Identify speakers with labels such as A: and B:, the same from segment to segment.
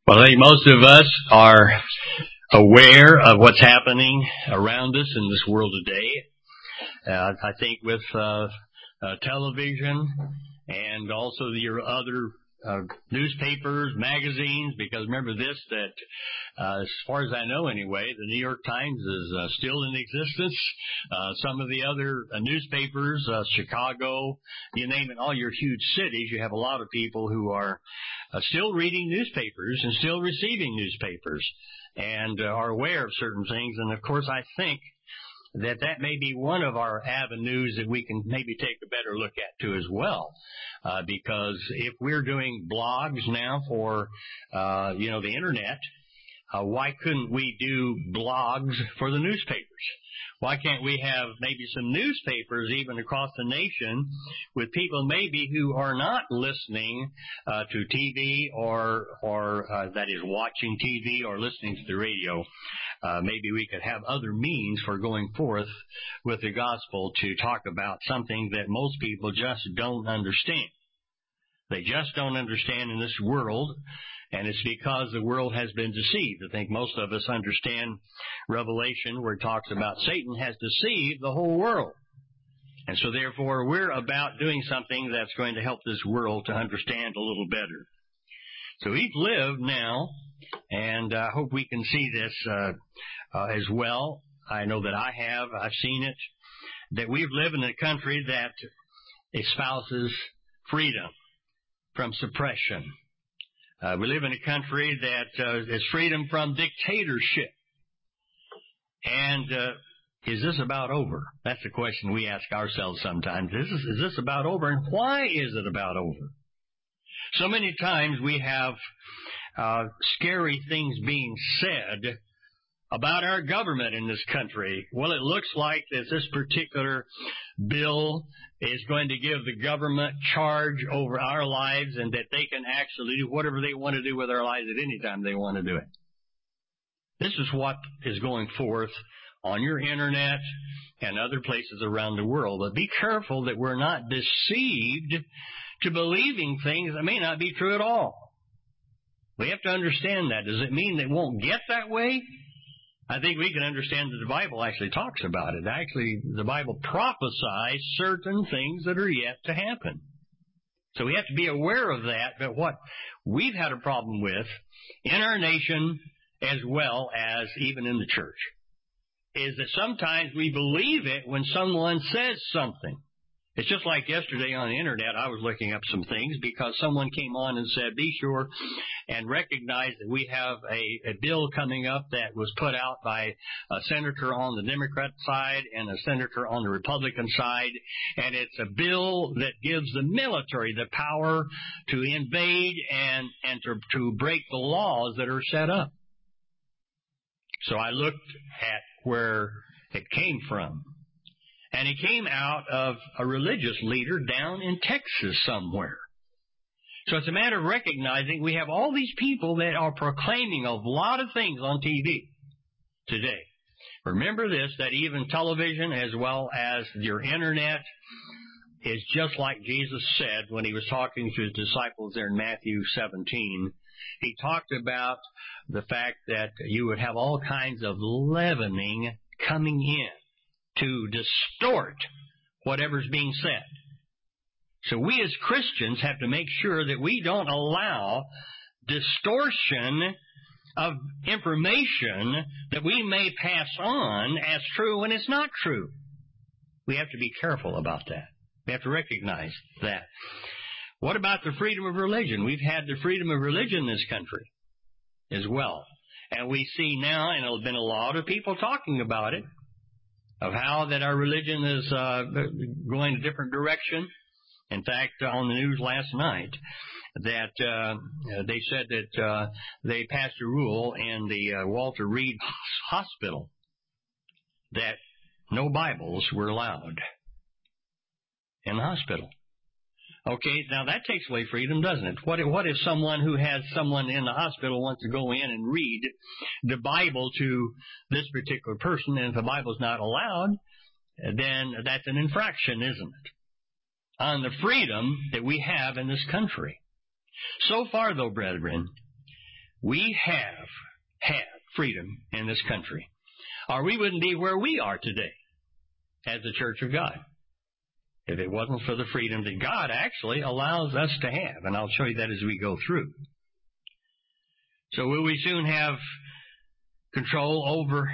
A: Well, I think most of us are aware of what's happening around us in this world today. I think with television and also your other newspapers, magazines, because remember this, that as far as I know anyway, the New York Times is still in existence. Some of the other newspapers, Chicago, you name it, all your huge cities, you have a lot of people who are still reading newspapers and still receiving newspapers and are aware of certain things. And, of course, I think that may be one of our avenues that we can maybe take a better look at, too, as well. Because if we're doing blogs now for, the Internet, why couldn't we do blogs for the newspapers? Why can't we have maybe some newspapers even across the nation with people maybe who are not listening to TV or that is watching TV or listening to the radio? Maybe we could have other means for going forth with the gospel to talk about something that most people just don't understand. They just don't understand in this world. And it's because the world has been deceived. I think most of us understand Revelation where it talks about Satan has deceived the whole world. And so therefore we're about doing something that's going to help this world to understand a little better. So we've lived now, and I hope we can see this as well. I know that I have. I've seen it. That we've lived in a country that espouses freedom from suppression. We live in a country that is freedom from dictatorship. And is this about over? That's the question we ask ourselves sometimes. Is this about over? And why is it about over? So many times we have scary things being said about our government in this country. Well, it looks like that this particular bill is going to give the government charge over our lives and that they can actually do whatever they want to do with our lives at any time they want to do it. This is what is going forth on your Internet and other places around the world. But be careful that we're not deceived to believing things that may not be true at all. We have to understand that. Does it mean they won't get that way? I think we can understand that the Bible actually talks about it. Actually, the Bible prophesies certain things that are yet to happen. So we have to be aware of that. But what we've had a problem with in our nation as well as even in the church is that sometimes we believe it when someone says something. It's just like yesterday on the Internet, I was looking up some things because someone came on and said, be sure and recognize that we have a bill coming up that was put out by a senator on the Democrat side and a senator on the Republican side, and it's a bill that gives the military the power to invade and to break the laws that are set up. So I looked at where it came from. And it came out of a religious leader down in Texas somewhere. So it's a matter of recognizing we have all these people that are proclaiming a lot of things on TV today. Remember this, that even television as well as your Internet is just like Jesus said when he was talking to his disciples there in Matthew 17. He talked about the fact that you would have all kinds of leavening coming in to distort whatever's being said. So we as Christians have to make sure that we don't allow distortion of information that we may pass on as true when it's not true. We have to be careful about that. We have to recognize that. What about the freedom of religion? We've had the freedom of religion in this country as well. And we see now, and there's been a lot of people talking about it, of how that our religion is going a different direction. In fact, on the news last night, that they said that they passed a rule in the Walter Reed Hospital that no Bibles were allowed in the hospital. Okay, now that takes away freedom, doesn't it? What if someone who has someone in the hospital wants to go in and read the Bible to this particular person, and if the Bible's not allowed, then that's an infraction, isn't it? On the freedom that we have in this country. So far, though, brethren, we have had freedom in this country, or we wouldn't be where we are today as the Church of God, if it wasn't for the freedom that God actually allows us to have. And I'll show you that as we go through. So will we soon have control over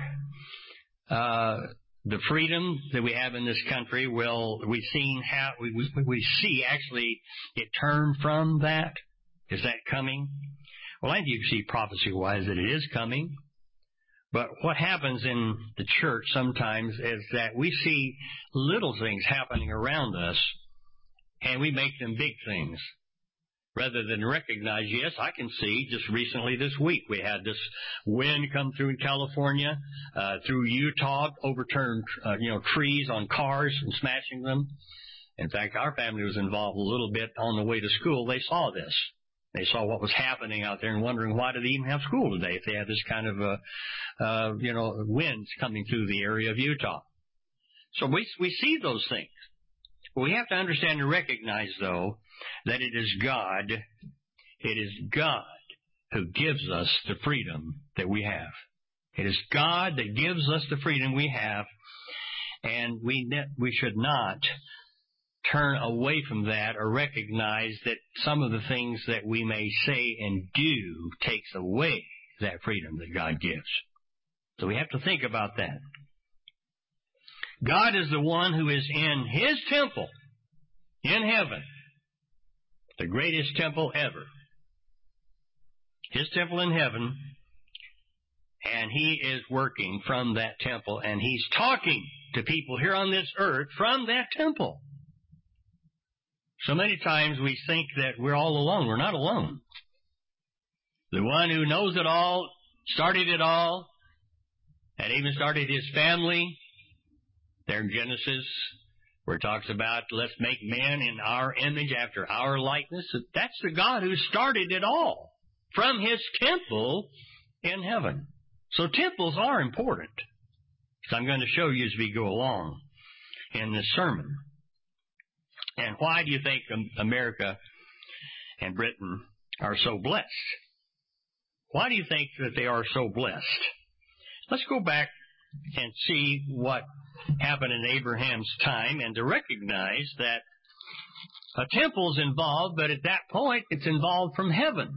A: the freedom that we have in this country? Will we see actually it turn from that? Is that coming? Well, I think you see prophecy-wise that it is coming. But what happens in the church sometimes is that we see little things happening around us, and we make them big things. Rather than recognize, yes, I can see just recently this week we had this wind come through in California, through Utah, overturned, trees on cars and smashing them. In fact, our family was involved a little bit on the way to school. They saw this. They saw what was happening out there and wondering why do they even have school today if they had this kind of, winds coming through the area of Utah. So we see those things. We have to understand and recognize, though, that it is God who gives us the freedom that we have. It is God that gives us the freedom we have, and we should not turn away from that or recognize that some of the things that we may say and do takes away that freedom that God gives. So we have to think about that. God is the one who is in His temple in heaven, the greatest temple ever. His temple in heaven, and He is working from that temple, and He's talking to people here on this earth from that temple. So many times we think that we're all alone. We're not alone. The one who knows it all, started it all, and even started His family, there in Genesis, where it talks about, let's make man in our image after our likeness. That's the God who started it all from His temple in heaven. So temples are important. So I'm going to show you as we go along in this sermon. And why do you think America and Britain are so blessed? Why do you think that they are so blessed? Let's go back and see what happened in Abraham's time and to recognize that a temple's involved, but at that point it's involved from heaven.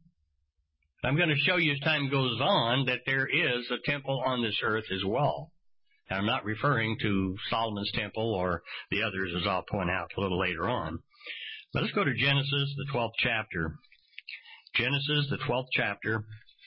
A: I'm going to show you as time goes on that there is a temple on this earth as well. And I'm not referring to Solomon's temple or the others, as I'll point out a little later on. But let's go to Genesis, the 12th chapter. Genesis, the 12th chapter,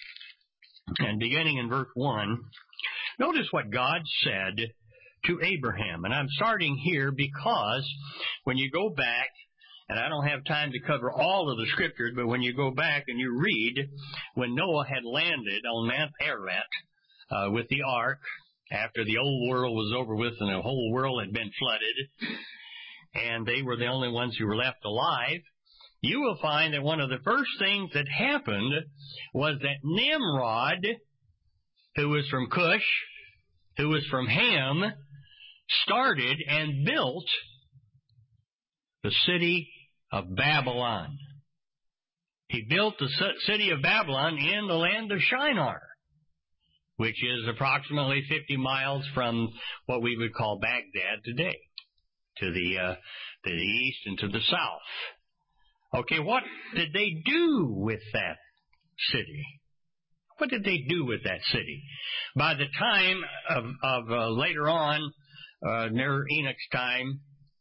A: and beginning in verse 1, notice what God said to Abraham. And I'm starting here because when you go back, and I don't have time to cover all of the scriptures, but when you go back and you read when Noah had landed on Mount Ararat with the ark, after the old world was over with and the whole world had been flooded, and they were the only ones who were left alive, you will find that one of the first things that happened was that Nimrod, who was from Cush, who was from Ham, started and built the city of Babylon. He built the city of Babylon in the land of Shinar, which is approximately 50 miles from what we would call Baghdad today, to the east and to the south. Okay, what did they do with that city? What did they do with that city? By the time of later on, near Enoch's time,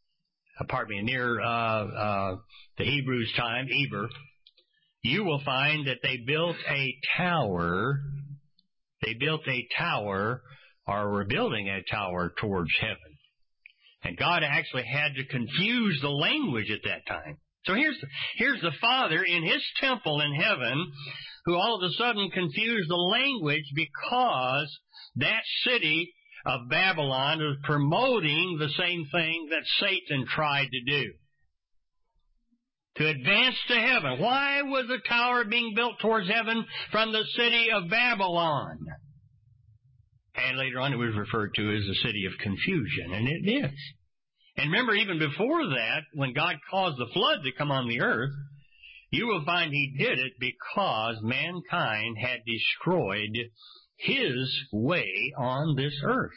A: near the Hebrews' time, Eber, you will find that they built a tower. They built a tower, or were building a tower towards heaven. And God actually had to confuse the language at that time. So here's the Father in His temple in heaven, who all of a sudden confused the language because that city of Babylon was promoting the same thing that Satan tried to do. To advance to heaven. Why was the tower being built towards heaven from the city of Babylon? And later on it was referred to as the city of confusion, and it is. And remember, even before that, when God caused the flood to come on the earth, you will find he did it because mankind had destroyed his way on this earth.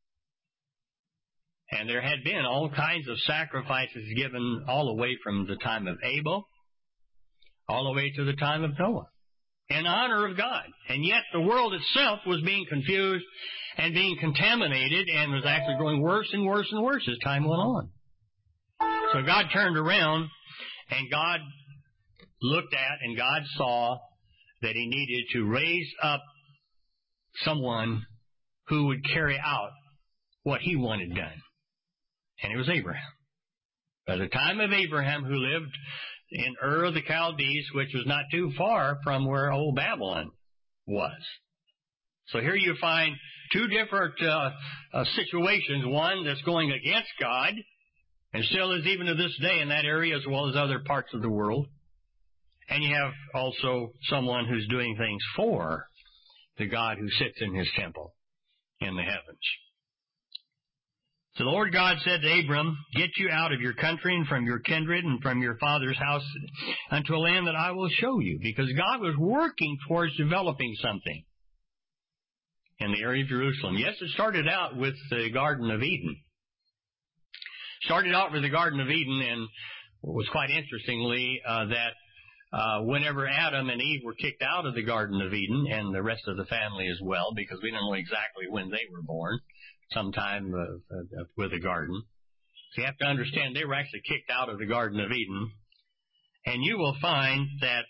A: And there had been all kinds of sacrifices given all the way from the time of Abel, all the way to the time of Noah, in honor of God. And yet the world itself was being confused and being contaminated and was actually growing worse and worse and worse as time went on. So God turned around and God looked at and God saw that he needed to raise up someone who would carry out what he wanted done. And it was Abraham. By the time of Abraham, who lived in Ur of the Chaldees, which was not too far from where old Babylon was. So here you find two different situations. One that's going against God, and still is even to this day in that area as well as other parts of the world. And you have also someone who's doing things for the God who sits in his temple in the heavens. So the Lord God said to Abram, get you out of your country and from your kindred and from your father's house unto a land that I will show you. Because God was working towards developing something in the area of Jerusalem. Yes, it started out with the Garden of Eden. Started out with the Garden of Eden, and it was quite interestingly that whenever Adam and Eve were kicked out of the Garden of Eden, and the rest of the family as well, because we don't know exactly when they were born, sometime with the garden. So you have to understand they were actually kicked out of the Garden of Eden. And you will find that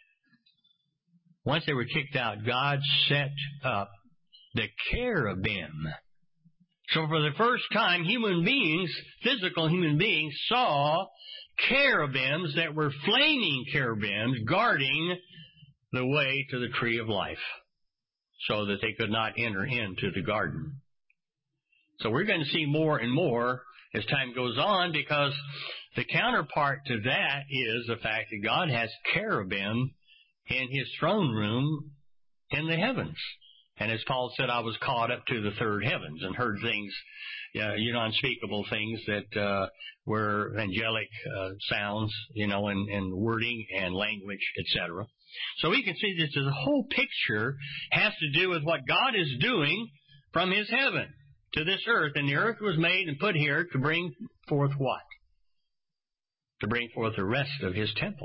A: once they were kicked out, God set up the cherubim. So for the first time, human beings, physical human beings, saw cherubims that were flaming cherubims guarding the way to the tree of life so that they could not enter into the garden. So we're going to see more and more as time goes on, because the counterpart to that is the fact that God has cherubim in his throne room in the heavens. And as Paul said, I was caught up to the third heavens and heard things, unspeakable things that were angelic sounds, and wording and language, etc. So we can see that the whole picture has to do with what God is doing from his heaven to this earth. And the earth was made and put here to bring forth what? To bring forth the rest of his temple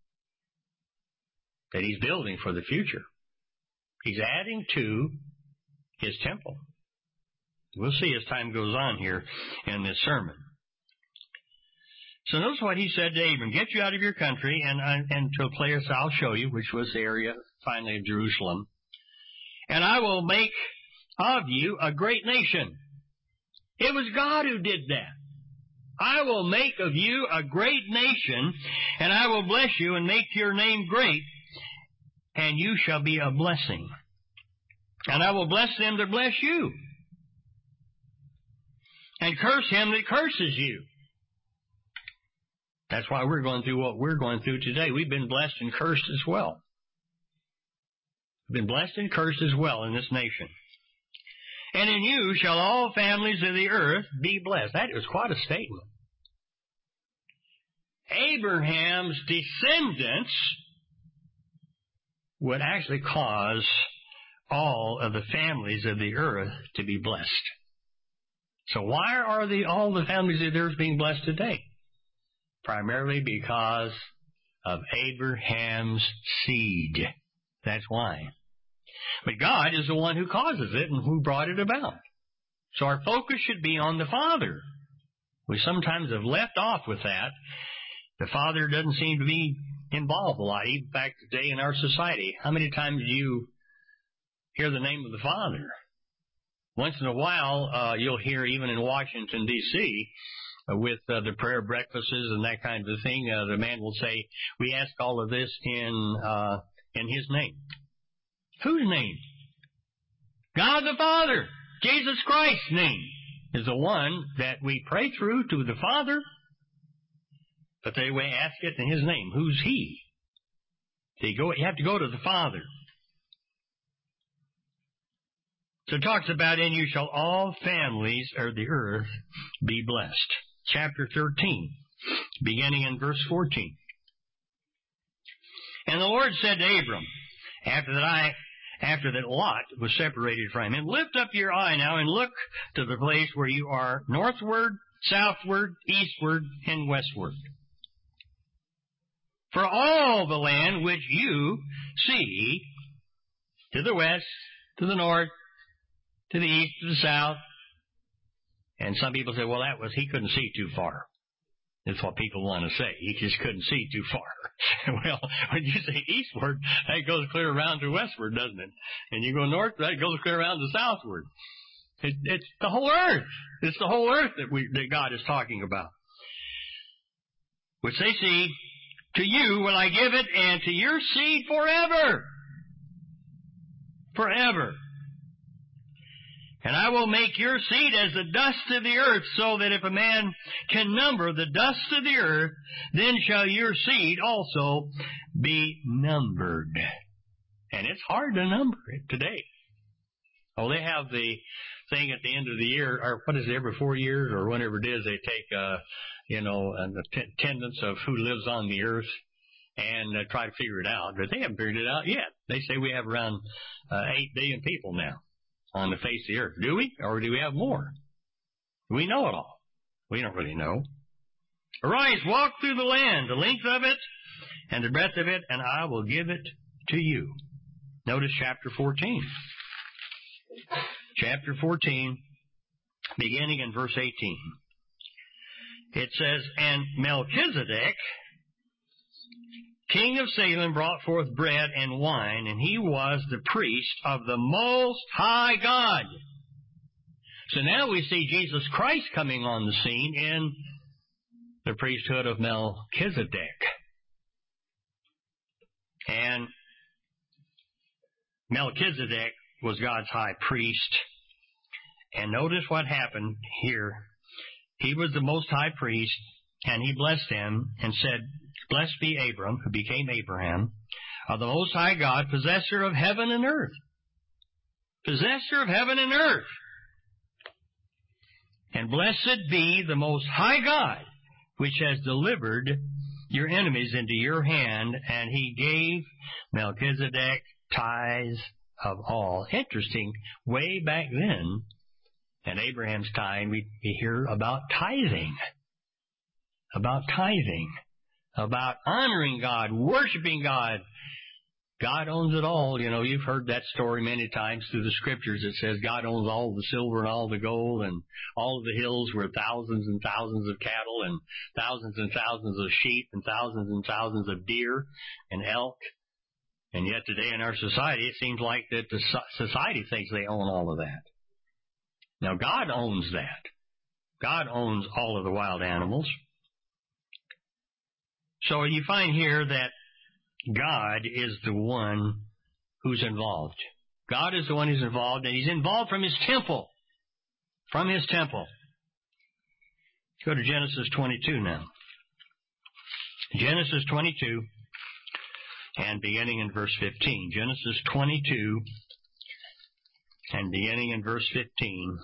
A: that he's building for the future. He's adding to his temple. We'll see as time goes on here in this sermon. So notice what he said to Abram. Get you out of your country and to a place I'll show you, which was the area finally of Jerusalem. And I will make of you a great nation. It was God who did that. I will make of you a great nation, and I will bless you and make your name great, and you shall be a blessing. And I will bless them that bless you, and curse him that curses you. That's why we're going through what we're going through today. We've been blessed and cursed as well. We've been blessed and cursed as well in this nation. And in you shall all families of the earth be blessed. That is quite a statement. Abraham's descendants would actually cause all of the families of the earth to be blessed. So why are all the families of the earth being blessed today? Primarily because of Abraham's seed. That's why. But God is the one who causes it and who brought it about. So our focus should be on the Father. We sometimes have left off with that. The Father doesn't seem to be involved a lot, even back today in our society. How many times do you hear the name of the Father? Once in a while, you'll hear, even in Washington, D.C., with the prayer breakfasts and that kind of thing, the man will say, we ask all of this in his name. Whose name? God the Father. Jesus Christ's name is the one that we pray through to the Father, but they ask it in his name. Who's he? So you have to go to the Father. So it talks about, in you shall all families of the earth be blessed. Chapter 13, beginning in verse 14. And the Lord said to Abram, after that Lot was separated from him, lift up your eye now and look to the place where you are, northward, southward, eastward, and westward. For all the land which you see, to the west, to the north, to the east, to the south. And some people say, well, he couldn't see too far. That's what people want to say. He just couldn't see too far. Well, when you say eastward, that goes clear around to westward, doesn't it? And you go north, that goes clear around to southward. It's the whole earth. It's the whole earth that God is talking about. Which they see, to you will I give it, and to your seed forever. Forever. And I will make your seed as the dust of the earth, so that if a man can number the dust of the earth, then shall your seed also be numbered. And it's hard to number it today. Oh, they have the thing at the end of the year, or what is it, every 4 years, or whenever it is, they take, an attendance of who lives on the earth and try to figure it out. But they haven't figured it out yet. They say we have around 8 billion people now on the face of the earth. Do we? Or do we have more? We know it all. We don't really know. Arise, walk through the land, the length of it and the breadth of it, and I will give it to you. Notice chapter 14. Chapter 14, beginning in verse 18. It says, and Melchizedek, king of Salem, brought forth bread and wine, and he was the priest of the Most High God. So now we see Jesus Christ coming on the scene in the priesthood of Melchizedek. And Melchizedek was God's high priest. And notice what happened here. He was the Most High Priest, and he blessed him and said, blessed be Abram, who became Abraham, of the Most High God, possessor of heaven and earth. Possessor of heaven and earth. And blessed be the Most High God, which has delivered your enemies into your hand, and he gave Melchizedek tithes of all. Interesting, way back then, in Abraham's time, we hear about tithing. About tithing. About honoring God, worshiping God. God owns it all. You know, you've heard that story many times through the scriptures. It says God owns all the silver and all the gold and all of the hills where thousands and thousands of cattle and thousands of sheep and thousands of deer and elk. And yet today in our society, it seems like that the society thinks they own all of that. Now God owns that. God owns all of the wild animals. So you find here that God is the one who's involved. God is the one who's involved, and he's involved from his temple. From his temple. Let's go to Genesis 22 now. Genesis 22, and beginning in verse 15. Genesis 22, and beginning in verse 15.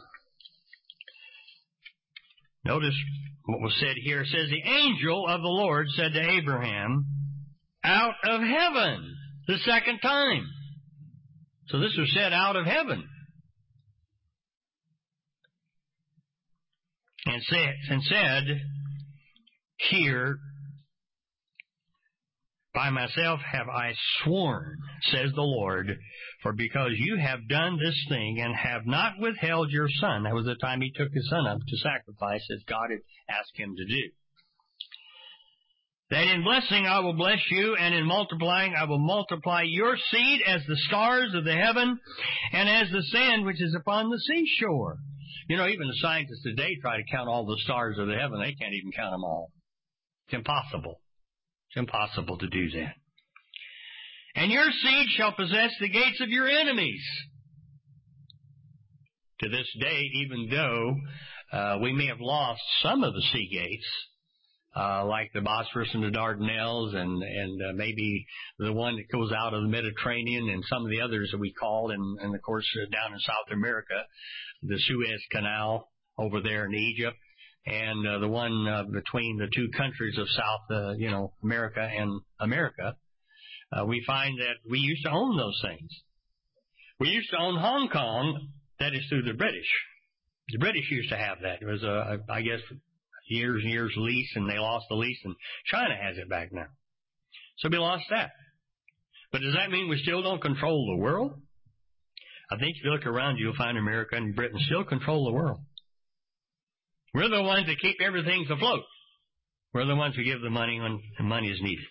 A: Notice what was said here. It says, the angel of the Lord said to Abraham, out of heaven, the second time. So this was said out of heaven. And said, here, by myself have I sworn, says the Lord, for because you have done this thing and have not withheld your son. That was the time he took his son up to sacrifice, as God had asked him to do. That in blessing I will bless you, and in multiplying I will multiply your seed as the stars of the heaven, and as the sand which is upon the seashore. You know, even the scientists today try to count all the stars of the heaven. They can't even count them all. It's impossible. It's impossible to do that. And your seed shall possess the gates of your enemies. To this day, even though we may have lost some of the sea gates, like the Bosphorus and the Dardanelles, and maybe the one that goes out of the Mediterranean, and some of the others that we call, and of course down in South America, the Suez Canal over there in Egypt. And the one between the two countries of South, America and America, we find that we used to own those things. We used to own Hong Kong. That is through the British. The British used to have that. It was, I guess, years and years lease, and they lost the lease, and China has it back now. So we lost that. But does that mean we still don't control the world? I think if you look around, you'll find America and Britain still control the world. We're the ones that keep everything afloat. We're the ones who give the money when the money is needed.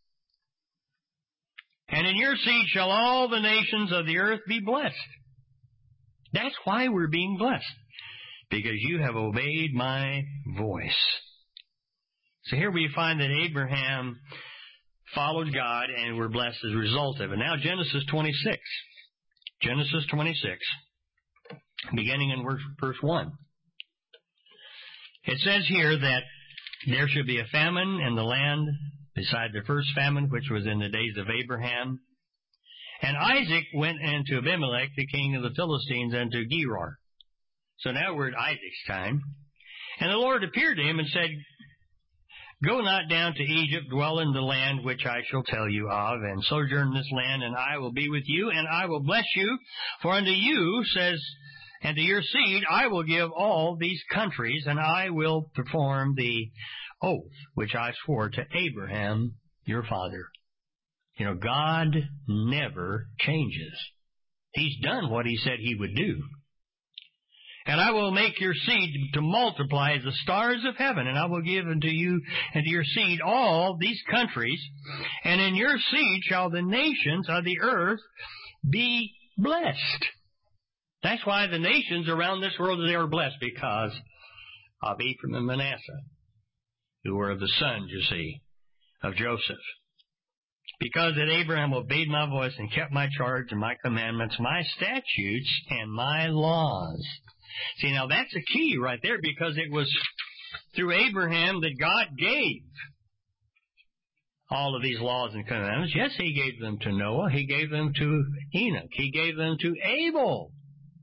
A: And in your seed shall all the nations of the earth be blessed. That's why we're being blessed. Because you have obeyed my voice. So here we find that Abraham followed God and were blessed as a result of it. Now Genesis 26. Genesis 26, beginning in verse 1. It says here that there should be a famine in the land beside the first famine, which was in the days of Abraham. And Isaac went into Abimelech, the king of the Philistines, and to Gerar. So now we're at Isaac's time. And the Lord appeared to him and said, Go not down to Egypt, dwell in the land which I shall tell you of, and sojourn in this land, and I will be with you, and I will bless you. For unto you, says, and to your seed, I will give all these countries, and I will perform the oath which I swore to Abraham, your father. You know, God never changes. He's done what he said he would do. And I will make your seed to multiply as the stars of heaven, and I will give unto you and to your seed all these countries, and in your seed shall the nations of the earth be blessed. That's why the nations around this world, they are blessed, because of Ephraim and Manasseh, who were the sons, you see, of Joseph. Because that Abraham obeyed my voice and kept my charge and my commandments, my statutes and my laws. See, now that's a key right there, because it was through Abraham that God gave all of these laws and commandments. Yes, he gave them to Noah. He gave them to Enoch. He gave them to Abel,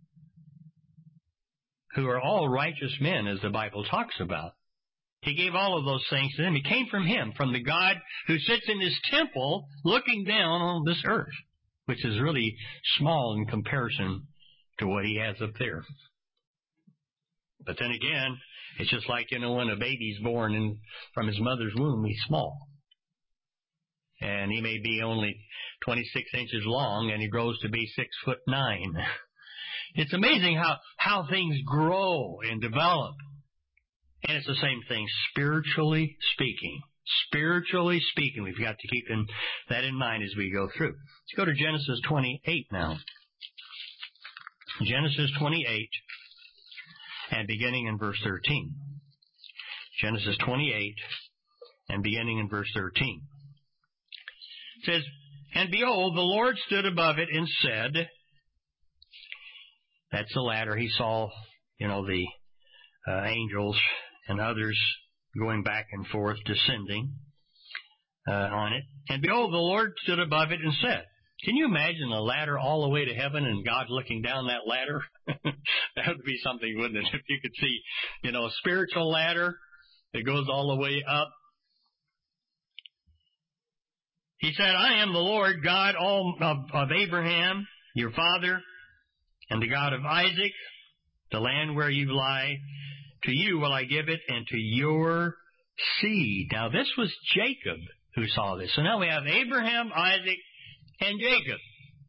A: who are all righteous men, as the Bible talks about. He gave all of those things to them. It came from him, from the God who sits in his temple looking down on this earth, which is really small in comparison to what he has up there. But then again, it's just like, when a baby's born from his mother's womb, he's small. And he may be only 26 inches long, and he grows to be 6'9". It's amazing how things grow and develop. And it's the same thing spiritually speaking. Spiritually speaking, we've got to keep that in mind as we go through. Let's go to Genesis 28 now. Genesis 28. And beginning in verse 13. Genesis 28 and beginning in verse 13. It says, And behold, the Lord stood above it and said, that's the ladder. He saw, the angels and others going back and forth, descending on it. And behold, the Lord stood above it and said, can you imagine a ladder all the way to heaven and God looking down that ladder? That would be something, wouldn't it? If you could see, a spiritual ladder that goes all the way up. He said, I am the Lord God of Abraham, your father, and the God of Isaac. The land where you lie, to you will I give it, and to your seed. Now, this was Jacob who saw this. So now we have Abraham, Isaac, and Jacob.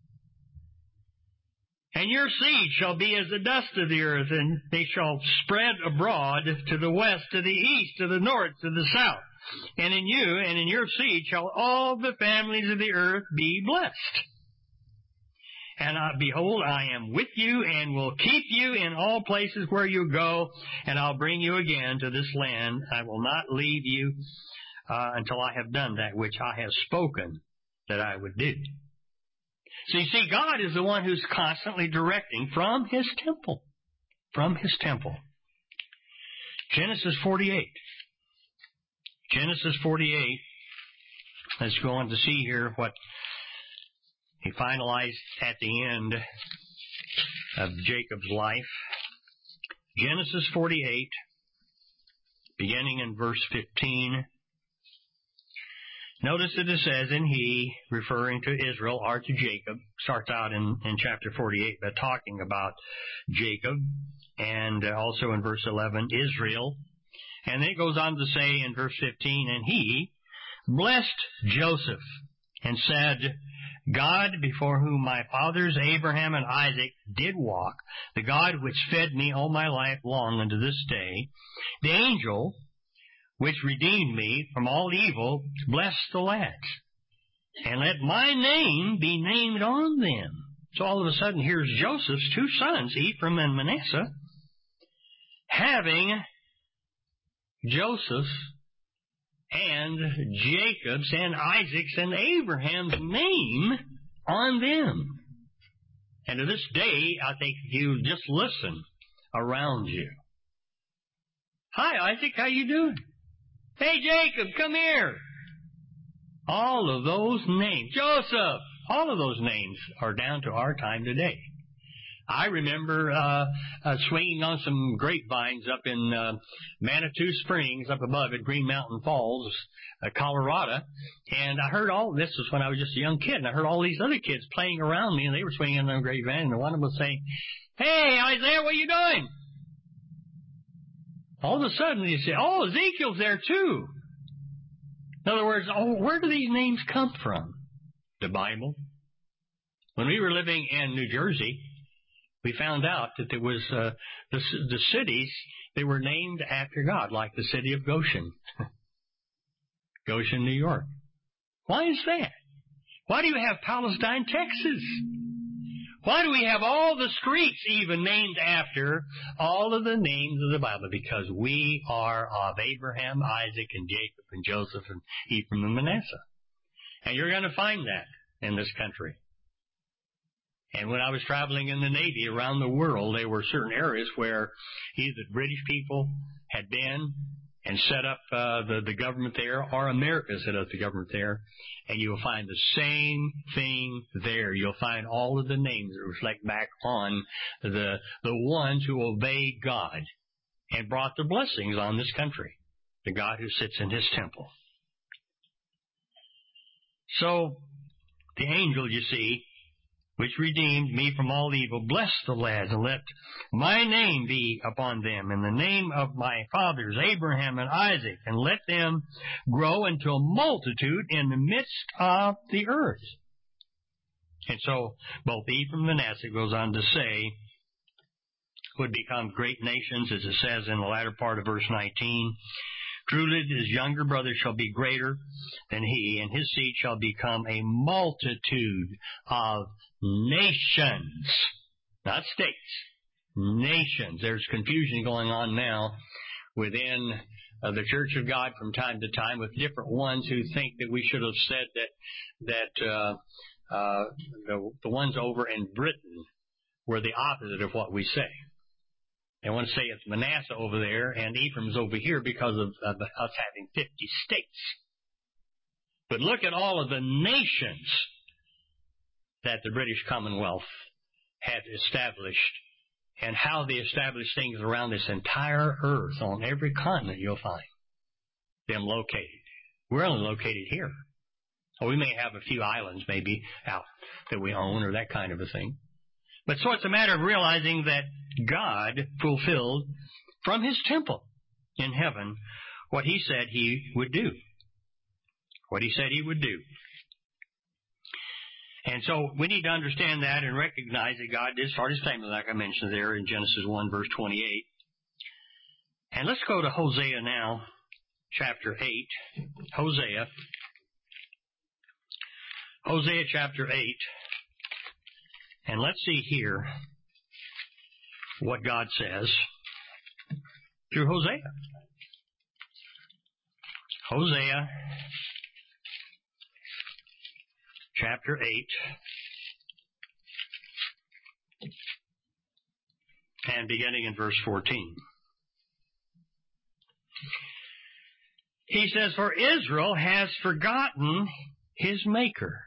A: And your seed shall be as the dust of the earth, and they shall spread abroad to the west, to the east, to the north, to the south. And in you and in your seed shall all the families of the earth be blessed. And behold, I am with you and will keep you in all places where you go, and I'll bring you again to this land. I will not leave you until I have done that which I have spoken that I would do. So you see, God is the one who's constantly directing from his temple. From his temple. Genesis 48. Genesis 48. Let's go on to see here what he finalized at the end of Jacob's life. Genesis 48, beginning in verse 15. Notice that it says, and he, referring to Israel or to Jacob, starts out in chapter 48 by talking about Jacob, and also in verse 11, Israel. And then it goes on to say in verse 15, and he blessed Joseph and said, God, before whom my fathers Abraham and Isaac did walk, the God which fed me all my life long unto this day, the angel which redeemed me from all evil, bless the lads, and let my name be named on them. So all of a sudden, here's Joseph's two sons, Ephraim and Manasseh, having Joseph's and Jacob's and Isaac's and Abraham's name on them. And to this day, I think if you just listen around you. Hi, Isaac, how you doing? Hey, Jacob, come here. All of those names. Joseph, all of those names are down to our time today. I remember swinging on some grapevines up in Manitou Springs, up above at Green Mountain Falls, Colorado, and I heard this was when I was just a young kid, and I heard all these other kids playing around me, and they were swinging on the grapevine, and one of them was saying, hey, Isaiah, what are you doing? All of a sudden, you say, oh, Ezekiel's there too. In other words, where do these names come from? The Bible. When we were living in New Jersey, we found out that there was the cities, they were named after God, like the city of Goshen. Goshen, New York. Why is that? Why do you have Palestine, Texas? Why do we have all the streets even named after all of the names of the Bible? Because we are of Abraham, Isaac, and Jacob, and Joseph, and Ephraim, and Manasseh. And you're going to find that in this country. And when I was traveling in the Navy around the world, there were certain areas where either the British people had been and set up the government there, or America set up the government there, and you'll find the same thing there. You'll find all of the names that reflect back on the ones who obeyed God and brought the blessings on this country, the God who sits in His temple. So, the angel, you see, which redeemed me from all evil, bless the lads, and let my name be upon them, and the name of my fathers, Abraham and Isaac, and let them grow into a multitude in the midst of the earth. And so, both Ephraim and Manasseh goes on to say, would become great nations, as it says in the latter part of verse 19. Truly his younger brother shall be greater than he, and his seed shall become a multitude of nations. Not states. Nations. There's confusion going on now within the Church of God from time to time with different ones who think that we should have said that the ones over in Britain were the opposite of what we say. They want to say it's Manasseh over there and Ephraim's over here because of us having 50 states. But look at all of the nations that the British Commonwealth had established and how they established things around this entire earth. On every continent you'll find them located. We're only located here. Or we may have a few islands maybe out that we own or that kind of a thing. But so it's a matter of realizing that God fulfilled from His temple in heaven what He said He would do. What He said He would do. And so we need to understand that and recognize that God did start His family, like I mentioned there in Genesis 1, verse 28. And let's go to Hosea now, chapter 8. Hosea chapter 8. And let's see here what God says through Hosea. Hosea chapter 8 and beginning in verse 14. He says, for Israel has forgotten his Maker.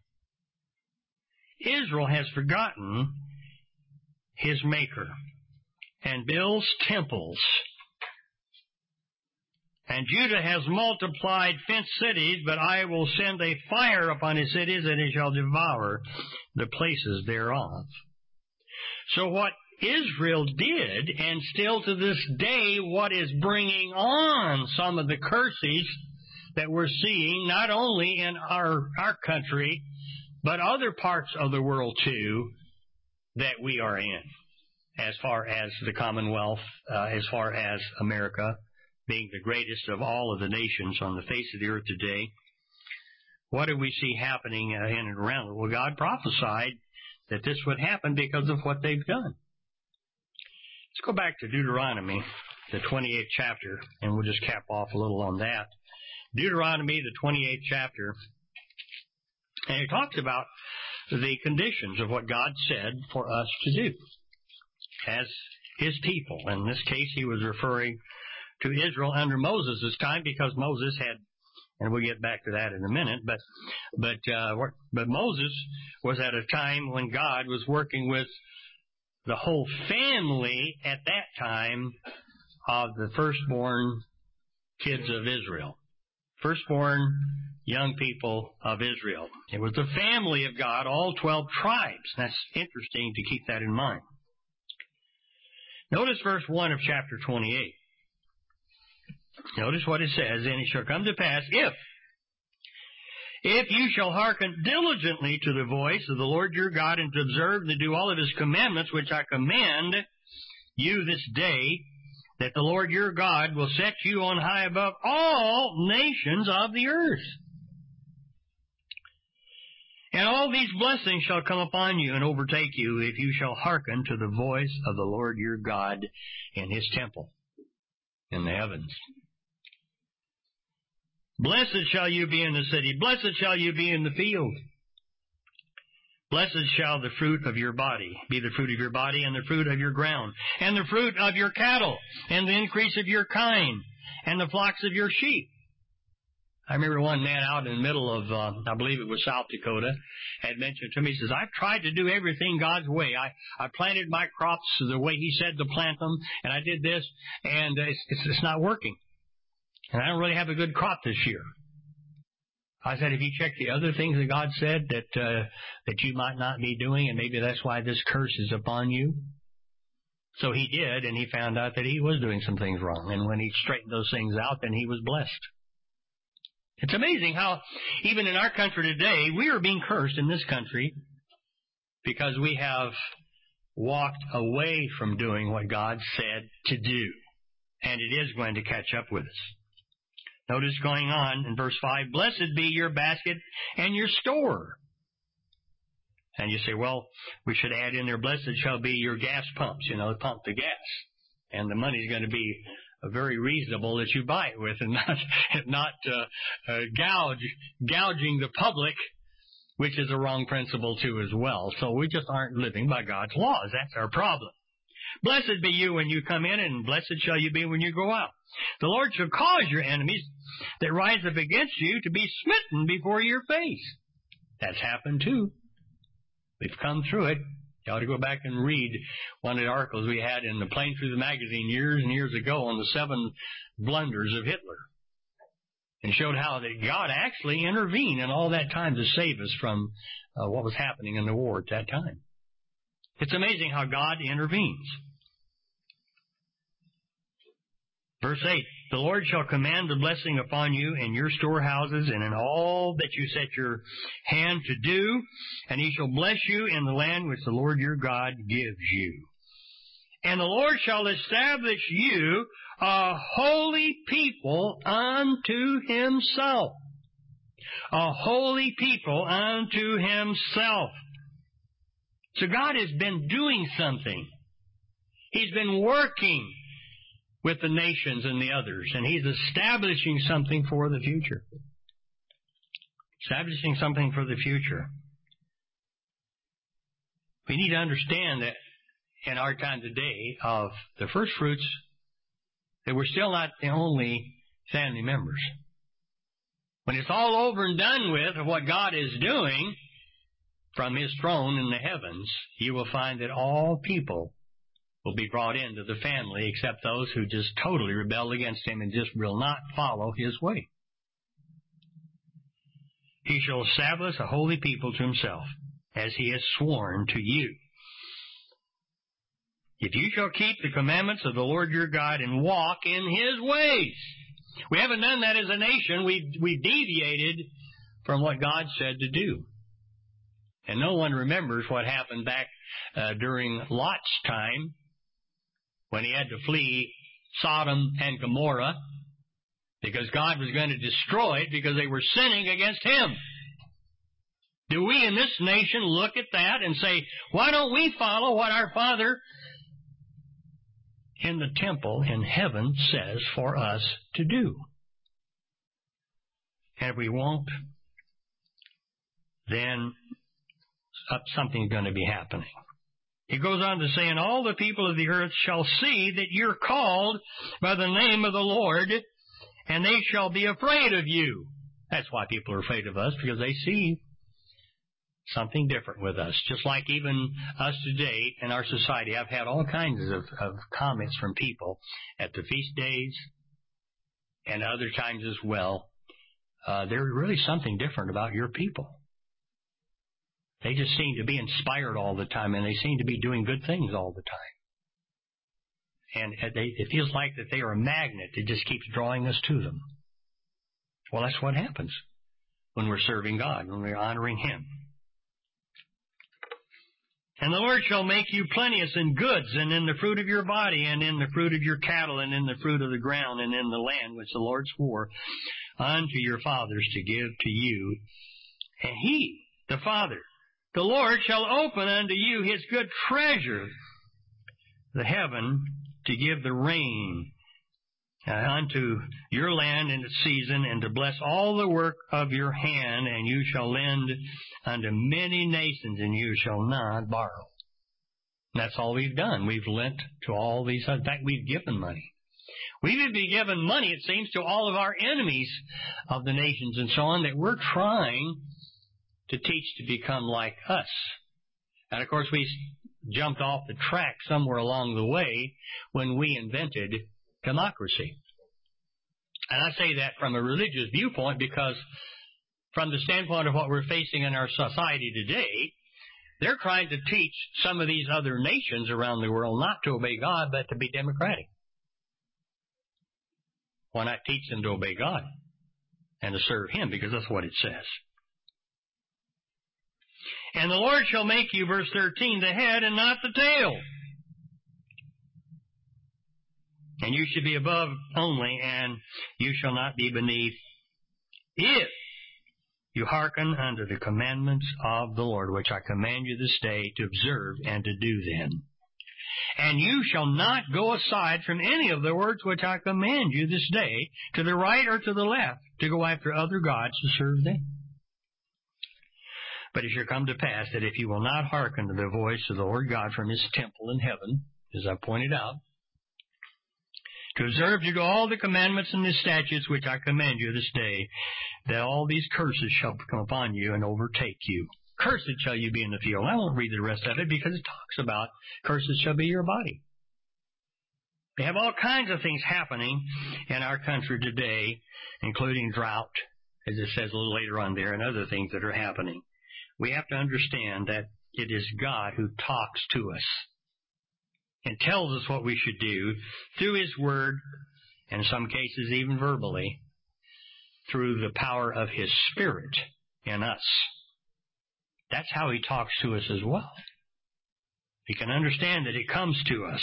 A: Israel has forgotten his Maker and builds temples And Judah has multiplied fenced cities, but I will send a fire upon his cities, and it shall devour the places thereof. So what Israel did, and still to this day, what is bringing on some of the curses that we're seeing, not only in our country, but other parts of the world too, that we are in, as far as the Commonwealth, as far as America, being the greatest of all of the nations on the face of the earth today. What do we see happening in and around it? Well, God prophesied that this would happen because of what they've done. Let's go back to Deuteronomy, the 28th chapter, and we'll just cap off a little on that. Deuteronomy, the 28th chapter, and it talks about the conditions of what God said for us to do as His people. In this case, He was referring to Israel under Moses' time, because Moses had, and we'll get back to that in a minute, but Moses was at a time when God was working with the whole family at that time of the firstborn kids of Israel. Firstborn young people of Israel. It was the family of God, all 12 tribes. That's interesting to keep that in mind. Notice verse 1 of chapter 28. Notice what it says, and it shall come to pass, if you shall hearken diligently to the voice of the Lord your God, and to observe and to do all of His commandments, which I command you this day, that the Lord your God will set you on high above all nations of the earth. And all these blessings shall come upon you and overtake you, if you shall hearken to the voice of the Lord your God in His temple in the heavens. Blessed shall you be in the city. Blessed shall you be in the field. Blessed shall the fruit of your body be, the fruit of your body, and the fruit of your ground, and the fruit of your cattle, and the increase of your kine, and the flocks of your sheep. I remember one man out in the middle of, I believe it was South Dakota, had mentioned to me, he says, I've tried to do everything God's way. I planted my crops the way He said to plant them, and I did this, and it's not working. And I don't really have a good crop this year. I said, have you checked the other things that God said that you might not be doing, and maybe that's why this curse is upon you? So he did, and he found out that he was doing some things wrong. And when he straightened those things out, then he was blessed. It's amazing how, even in our country today, we are being cursed in this country because we have walked away from doing what God said to do. And it is going to catch up with us. Notice going on in verse 5, blessed be your basket and your store. And you say, well, we should add in there, blessed shall be your gas pumps, pump the gas. And the money's going to be very reasonable that you buy it with, and not gouging the public, which is a wrong principle too as well. So we just aren't living by God's laws. That's our problem. Blessed be you when you come in, and blessed shall you be when you go out. The Lord shall cause your enemies that rise up against you to be smitten before your face. That's happened too. We've come through it. You ought to go back and read one of the articles we had in the Playing Through the magazine years and years ago on the 7 blunders of Hitler, and showed how that God actually intervened in all that time to save us from what was happening in the war at that time. It's amazing how God intervenes. Verse 8, the Lord shall command the blessing upon you in your storehouses and in all that you set your hand to do, and He shall bless you in the land which the Lord your God gives you. And the Lord shall establish you a holy people unto Himself. A holy people unto Himself. So God has been doing something. He's been working with the nations and the others, and He's establishing something for the future. Establishing something for the future. We need to understand that in our time today of the first fruits, that we're still not the only family members. When it's all over and done with of what God is doing from His throne in the heavens, you will find that all people will be brought into the family, except those who just totally rebel against him and just will not follow his way. He shall establish a holy people to himself, as he has sworn to you. If you shall keep the commandments of the Lord your God and walk in his ways. We haven't done that as a nation. We've deviated from what God said to do. And no one remembers what happened back during Lot's time when he had to flee Sodom and Gomorrah because God was going to destroy it because they were sinning against him. Do we in this nation look at that and say, why don't we follow what our Father in the temple in heaven says for us to do? And if we won't, then something's going to be happening. He goes on to say, and all the people of the earth shall see that you're called by the name of the Lord, and they shall be afraid of you. That's why people are afraid of us, because they see something different with us. Just like even us today in our society, I've had all kinds of comments from people at the feast days and other times as well. There's really something different about your people. They just seem to be inspired all the time, and they seem to be doing good things all the time. And it feels like that they are a magnet that just keeps drawing us to them. Well, that's what happens when we're serving God, when we're honoring him. And the Lord shall make you plenteous in goods, and in the fruit of your body, and in the fruit of your cattle, and in the fruit of the ground, and in the land which the Lord swore unto your fathers to give to you. And he, the Father, the Lord, shall open unto you his good treasure, the heaven, to give the rain unto your land in its season, and to bless all the work of your hand, and you shall lend unto many nations, and you shall not borrow. And that's all we've done. We've lent to all these. In fact, we've given money. We've even given money, it seems, to all of our enemies of the nations and so on, that we're trying to teach to become like us. And of course, we jumped off the track somewhere along the way when we invented democracy. And I say that from a religious viewpoint because from the standpoint of what we're facing in our society today, they're trying to teach some of these other nations around the world not to obey God, but to be democratic. Why not teach them to obey God and to serve him? Because that's what it says. And the Lord shall make you, verse 13, the head and not the tail. And you should be above only, and you shall not be beneath, if you hearken unto the commandments of the Lord, which I command you this day to observe and to do them. And you shall not go aside from any of the words which I command you this day, to the right or to the left, to go after other gods to serve them. But it shall come to pass that if you will not hearken to the voice of the Lord God from his temple in heaven, as I pointed out, to observe to do all the commandments and the statutes which I command you this day, that all these curses shall come upon you and overtake you. Cursed shall you be in the field. I won't read the rest of it because it talks about curses shall be your body. We have all kinds of things happening in our country today, including drought, as it says a little later on there, and other things that are happening. We have to understand that it is God who talks to us and tells us what we should do through his word, in some cases even verbally, through the power of his Spirit in us. That's how he talks to us as well. We can understand that it comes to us.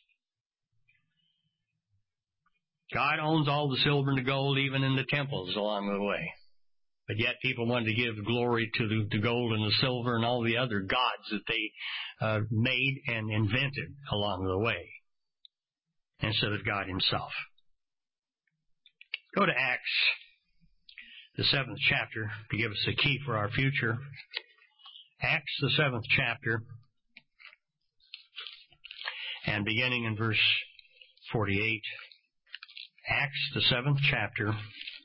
A: God owns all the silver and the gold, even in the temples along the way. But yet people wanted to give glory to the gold and the silver and all the other gods that they made and invented along the way, instead of God himself. Go to Acts, the 7th chapter, to give us a key for our future. Acts, the 7th chapter, and beginning in verse 48. Acts, the 7th chapter,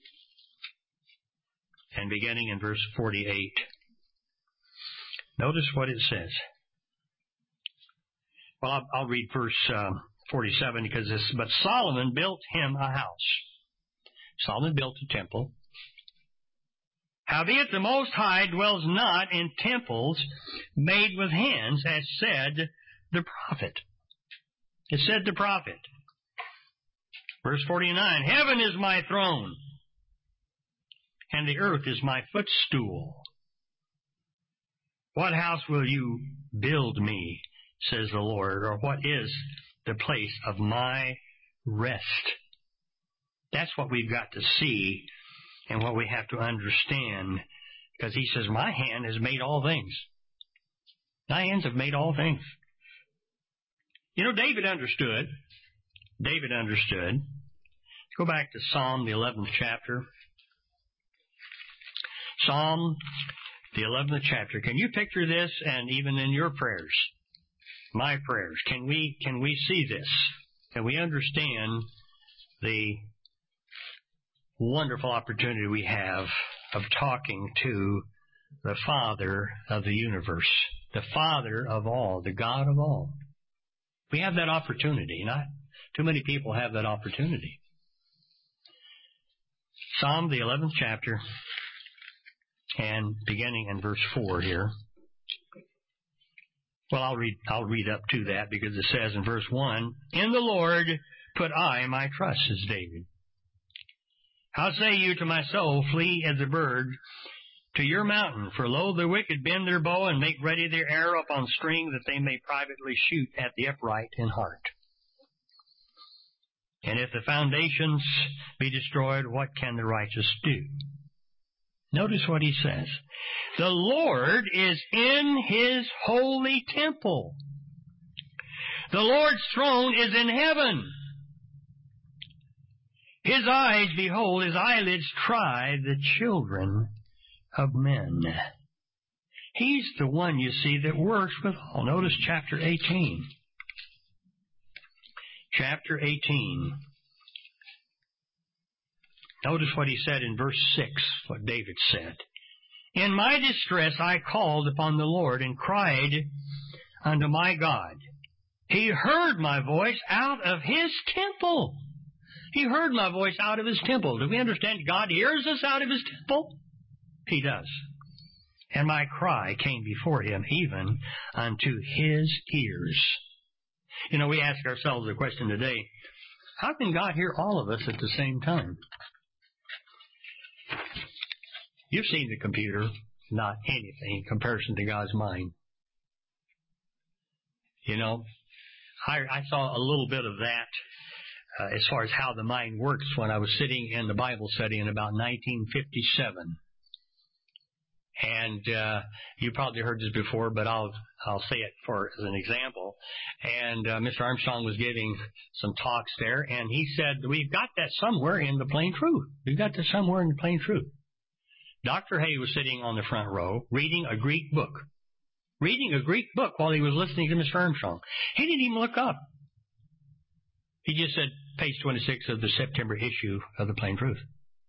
A: and beginning in verse 48. Notice what it says.
B: Well, I'll read verse 47 because this. But Solomon built him a house. Solomon built a temple. Howbeit the Most High dwells not in temples made with hands, as said the prophet. It said the prophet. Verse 49, Heaven is my throne, and the earth is my footstool. What house will you build me, says the Lord, or what is the place of my rest? That's what we've got to see and what we have to understand, because he says, my hand has made all things. My hands have made all things. You know, David understood. Go back to Psalm, the 11th chapter. Psalm, the 11th chapter. Can you picture this? And even in your prayers, my prayers, can we see this? Can we understand the wonderful opportunity we have of talking to the Father of the universe, the Father of all, the God of all? We have that opportunity. Not too many people have that opportunity. Psalm, the 11th chapter, and beginning in verse 4 here. Well, I'll read up to that, because it says in verse 1, In the Lord put I my trust, says David. How say you to my soul, flee as a bird to your mountain? For lo, the wicked bend their bow and make ready their arrow upon string, that they may privately shoot at the upright in heart. And if the foundations be destroyed, what can the righteous do? Notice what he says. The Lord is in his holy temple. The Lord's throne is in heaven. His eyes behold, his eyelids try the children of men. He's the one, you see, that works with all. Notice chapter 18. Chapter 18. Notice what he said in verse 6, what David said. In my distress I called upon the Lord and cried unto my God. He heard my voice out of his temple. He heard my voice out of his temple. Do we understand God hears us out of his temple? He does. And my cry came before him, even unto his ears. You know, we ask ourselves the question today, how can God hear all of us at the same time? You've seen the computer, not anything in comparison to God's mind. You know, I saw a little bit of that as far as how the mind works when I was sitting in the Bible study in about 1957. And you probably heard this before, but I'll say it as an example. And Mr. Armstrong was giving some talks there, and he said, we've got that somewhere in the Plain Truth. We've got that somewhere in the Plain Truth. Dr. Hay was sitting on the front row reading a Greek book while he was listening to Mr. Armstrong. He didn't even look up. He just said, page 26 of the September issue of the Plain Truth.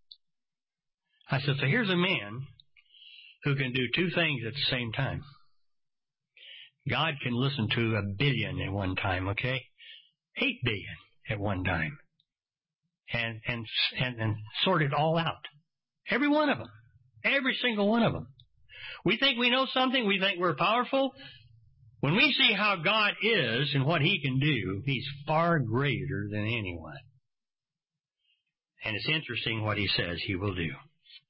B: I said, so here's a man who can do two things at the same time. God can listen to 1 billion at one time, okay? 8 billion at one time. And sort it all out. Every one of them. Every single one of them. We think we know something. We think we're powerful. When we see how God is and what he can do, he's far greater than anyone. And it's interesting what he says he will do.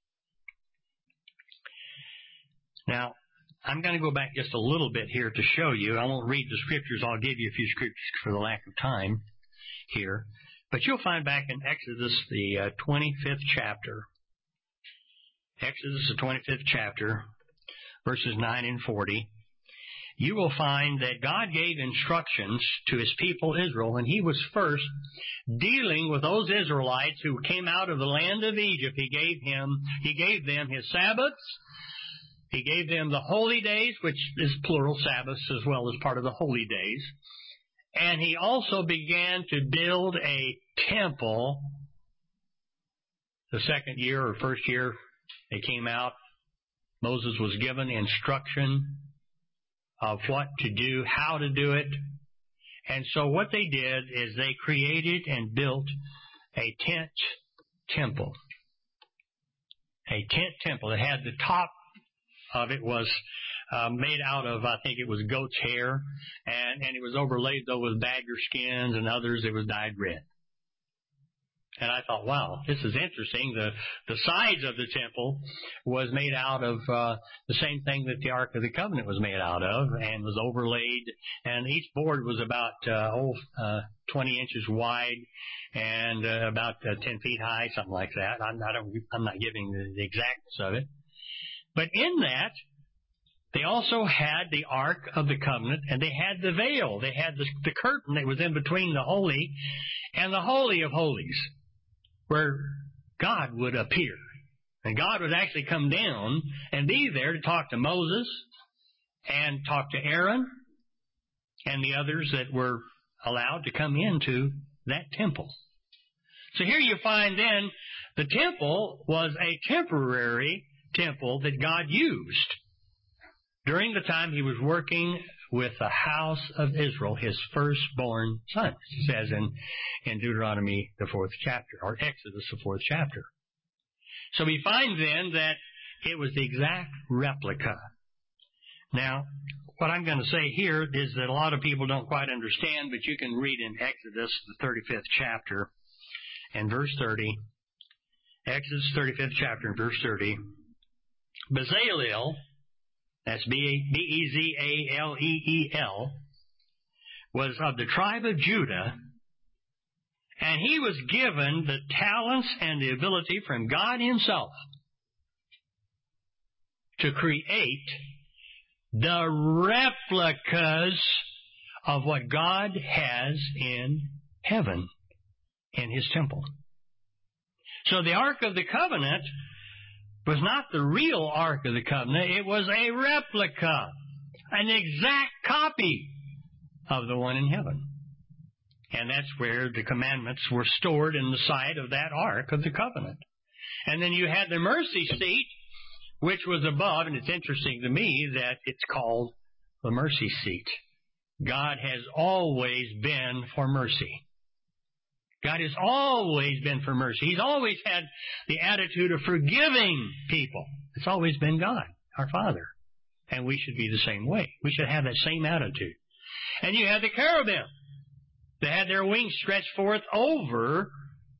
B: Now, I'm going to go back just a little bit here to show you. I won't read the scriptures. I'll give you a few scriptures for the lack of time here. But you'll find back in Exodus, the 25th chapter. Exodus, the 25th chapter, verses 9 and 40. You will find that God gave instructions to his people Israel when he was first dealing with those Israelites who came out of the land of Egypt. He gave them his Sabbaths. He gave them the holy days, which is plural, Sabbaths as well as part of the holy days. And he also began to build a temple. The second year or first year they came out, Moses was given instruction of what to do, how to do it. And so what they did is they created and built a tent temple. A tent temple. It had the top of it was made out of, I think it was goat's hair, and it was overlaid though with badger skins, and others it was dyed red. And I thought, wow, this is interesting. The sides of the temple was made out of the same thing that the Ark of the Covenant was made out of, and was overlaid. And each board was about 20 inches wide and about 10 feet high, something like that. I'm not giving the exactness of it. But in that, they also had the Ark of the Covenant, and they had the veil. They had the curtain that was in between the Holy and the Holy of Holies, where God would appear. And God would actually come down and be there to talk to Moses and talk to Aaron and the others that were allowed to come into that temple. So here you find then the temple was a temporary temple that God used during the time he was working with the house of Israel, his firstborn son, it says in Deuteronomy, the 4th chapter, or Exodus, the 4th chapter. So we find then that it was the exact replica. Now, what I'm going to say here is that a lot of people don't quite understand, but you can read in Exodus, the 35th chapter, and verse 30. Exodus 35th chapter and verse 30. Bezaleel, that's Bezaleel, was of the tribe of Judah, and he was given the talents and the ability from God himself to create the replicas of what God has in heaven in his temple. So the Ark of the Covenant was not the real Ark of the Covenant. It was a replica, an exact copy of the one in heaven. And that's where the commandments were stored in the side of that Ark of the Covenant. And then you had the mercy seat, which was above, and it's interesting to me that it's called the mercy seat. God has always been for mercy. God has always been for mercy. He's always had the attitude of forgiving people. It's always been God, our Father. And we should be the same way. We should have that same attitude. And you had the cherubim. They had their wings stretched forth over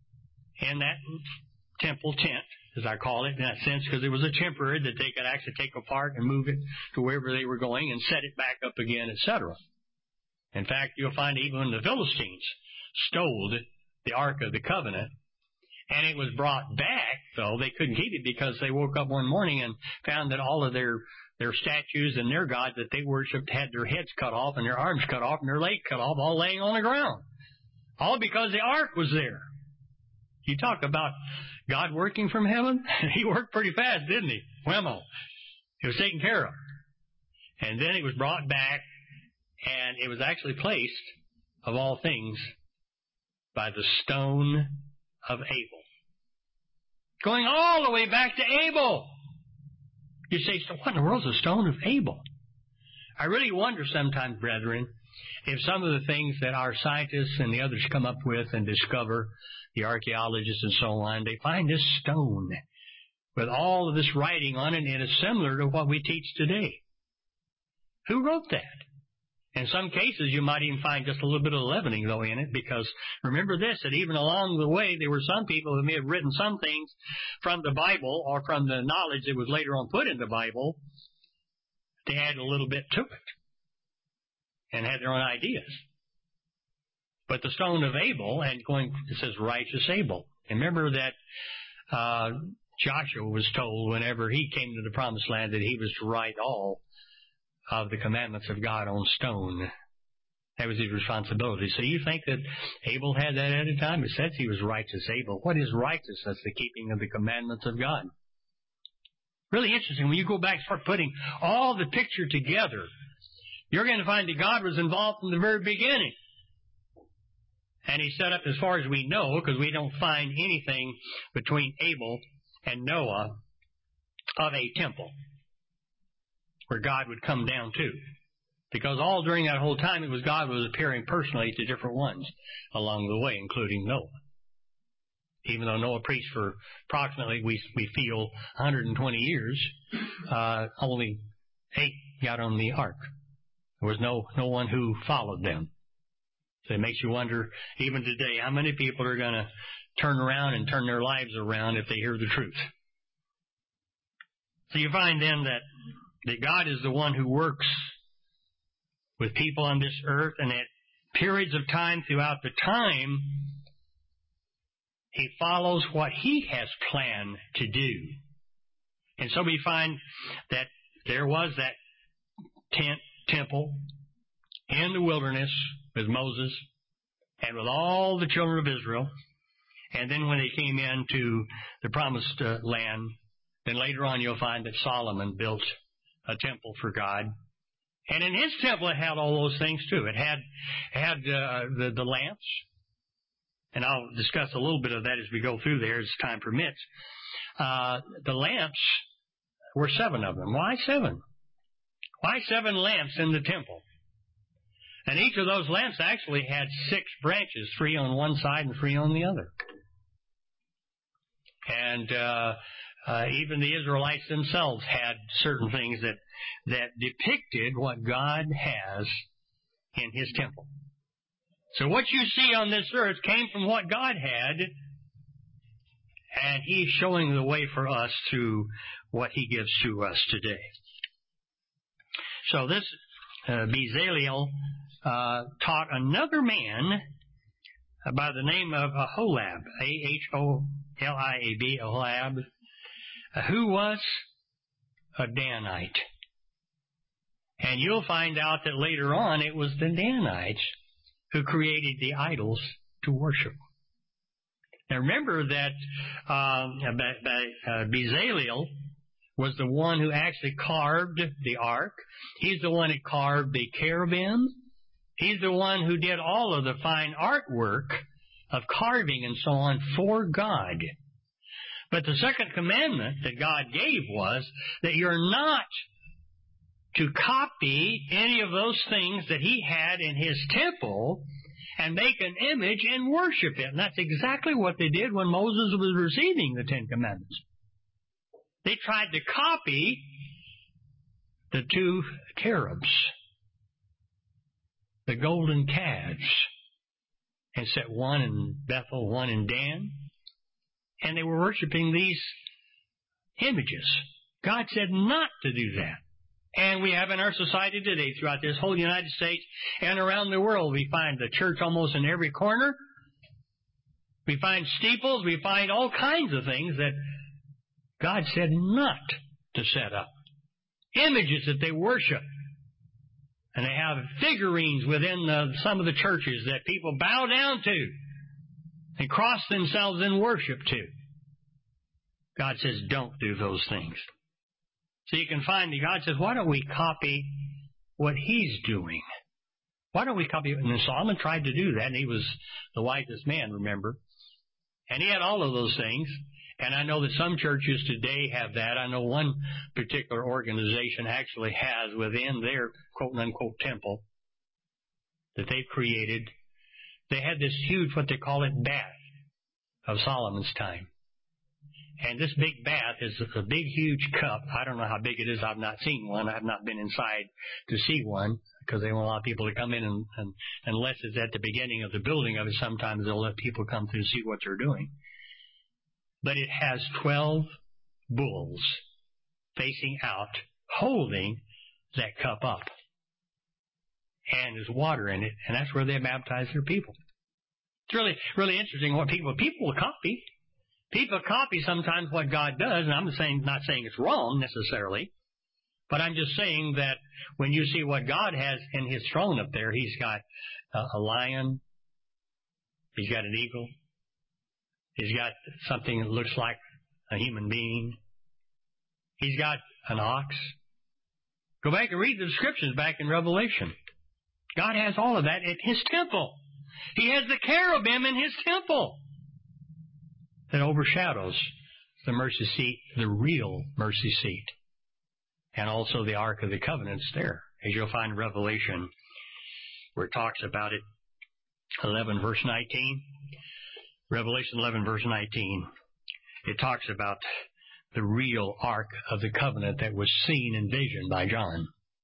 B: in that temple tent, as I call it, in that sense, because it was a temporary that they could actually take apart and move it to wherever they were going and set it back up again, etc. In fact, you'll find even when the Philistines stole the Ark of the Covenant, and it was brought back, though they couldn't keep it because they woke up one morning and found that all of their statues and their gods that they worshipped had their heads cut off and their arms cut off and their legs cut off, all laying on the ground. All because the Ark was there. You talk about God working from heaven? He worked pretty fast, didn't he? Whammo. It was taken care of. And then it was brought back, and it was actually placed, of all things, by the stone of Abel. Going all the way back to Abel. You say, so what in the world is the stone of Abel? I really wonder sometimes, brethren, if some of the things that our scientists and the others come up with and discover, the archaeologists and so on, they find this stone with all of this writing on it, and it's similar to what we teach today. Who wrote that? In some cases, you might even find just a little bit of leavening, though, in it, because remember this, that even along the way, there were some people who may have written some things from the Bible or from the knowledge that was later on put in the Bible. They added a little bit to it and had their own ideas. But the stone of Abel, and it says righteous Abel. And remember that Joshua was told whenever he came to the promised land that he was to write all of the commandments of God on stone. That was his responsibility. So you think that Abel had that at a time? It says he was righteous Abel. What is righteous? That's the keeping of the commandments of God. Really interesting. When you go back and start putting all the picture together, you're going to find that God was involved from the very beginning. And he set up, as far as we know, because we don't find anything between Abel and Noah, of a temple where God would come down to. Because all during that whole time, it was God was appearing personally to different ones along the way, including Noah. Even though Noah preached for approximately, we feel, 120 years, only 8 got on the ark. There was no one who followed them. So it makes you wonder, even today, how many people are going to turn around and turn their lives around if they hear the truth. So you find then that God is the one who works with people on this earth, and at periods of time throughout the time, He follows what He has planned to do. And so we find that there was that temple in the wilderness with Moses and with all the children of Israel. And then when they came into the promised land, then later on you'll find that Solomon built a temple for God. And in his temple it had all those things too. It had the lamps. And I'll discuss a little bit of that as we go through there as time permits. The lamps were 7 of them. Why 7? Why 7 lamps in the temple? And each of those lamps actually had 6 branches, 3 on one side and 3 on the other. And even the Israelites themselves had certain things that depicted what God has in His temple. So what you see on this earth came from what God had, and He's showing the way for us through what He gives to us today. So this Bezaleel taught another man by the name of Aholab, Aholab, Aholab, who was a Danite. And you'll find out that later on it was the Danites who created the idols to worship. Now remember that Bezaleel was the one who actually carved the ark. He's the one who carved the cherubim. He's the one who did all of the fine artwork of carving and so on for God. But the second commandment that God gave was that you're not to copy any of those things that He had in His temple and make an image and worship it. And that's exactly what they did when Moses was receiving the 10 Commandments. They tried to copy the 2 cherubs, the golden calves, and set one in Bethel, one in Dan. And they were worshiping these images. God said not to do that. And we have in our society today, throughout this whole United States and around the world, we find the church almost in every corner. We find steeples. We find all kinds of things that God said not to set up. Images that they worship. And they have figurines within some of the churches that people bow down to and cross themselves in worship to. God says, don't do those things. So you can find that God says, why don't we copy what He's doing? Why don't we copy it? And Solomon tried to do that, and he was the wisest man, remember. And he had all of those things. And I know that some churches today have that. I know one particular organization actually has within their quote-unquote temple that they've created. They had this huge, what they call it, bath of Solomon's time. And this big bath is a big, huge cup. I don't know how big it is. I've not seen one. I've not been inside to see one because they want a lot of people to come in. And unless it's at the beginning of the building of it, sometimes they'll let people come through and see what they're doing. But it has 12 bulls facing out, holding that cup up. And there's water in it, and that's where they baptize their people. It's really, really interesting what people will copy. People copy sometimes what God does, and I'm not saying it's wrong necessarily, but I'm just saying that when you see what God has in His throne up there, He's got a lion, He's got an eagle, He's got something that looks like a human being, He's got an ox. Go back and read the descriptions back in Revelation. God has all of that in His temple. He has the cherubim in His temple that overshadows the mercy seat, the real mercy seat, and also the Ark of the Covenant's there as you'll find in Revelation, where it talks about it, 11 verse 19. Revelation 11 verse 19. It talks about the real Ark of the Covenant that was seen in vision by John.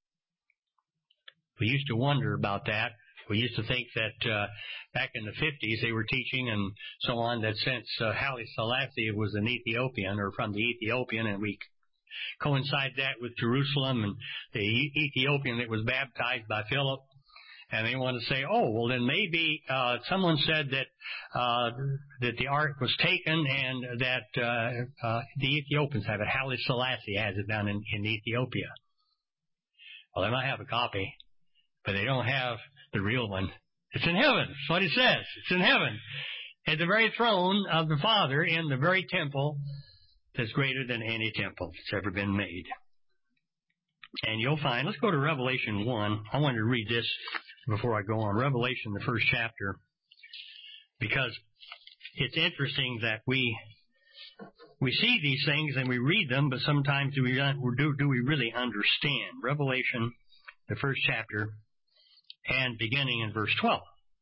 B: We used to wonder about that. We used to think that back in the 50s they were teaching and so on that since Haile Selassie was an Ethiopian or from the Ethiopian, and we coincide that with Jerusalem and the Ethiopian that was baptized by Philip, and they want to say, oh, well then maybe someone said that the ark was taken and that the Ethiopians have it. Haile Selassie has it down in Ethiopia. Well, they might have a copy, but they don't have the real one. It's in heaven. That's what it says. It's in heaven. At the very throne of the Father in the very temple that's greater than any temple that's ever been made. And you'll find, let's go to Revelation 1. I wanted to read this before I go on. Revelation, the first chapter, because it's interesting that we see these things and we read them, but sometimes do we really understand? Revelation, the first chapter, and beginning in verse 12.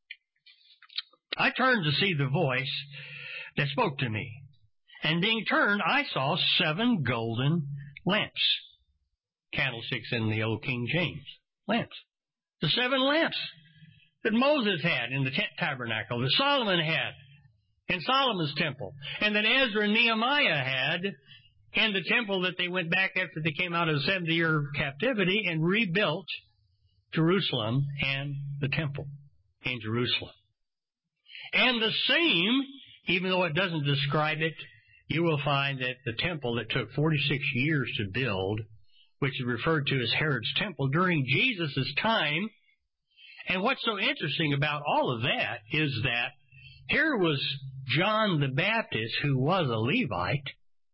B: I turned to see the voice that spoke to me. And being turned, I saw 7 golden lamps. Candlesticks in the old King James. Lamps. The 7 lamps that Moses had in the tent tabernacle, that Solomon had in Solomon's temple, and that Ezra and Nehemiah had in the temple that they went back after they came out of the 70-year captivity and rebuilt Jerusalem and the temple in Jerusalem. And the same, even though it doesn't describe it, you will find that the temple that took 46 years to build, which is referred to as Herod's temple, during Jesus' time. And what's so interesting about all of that is that here was John the Baptist, who was a Levite,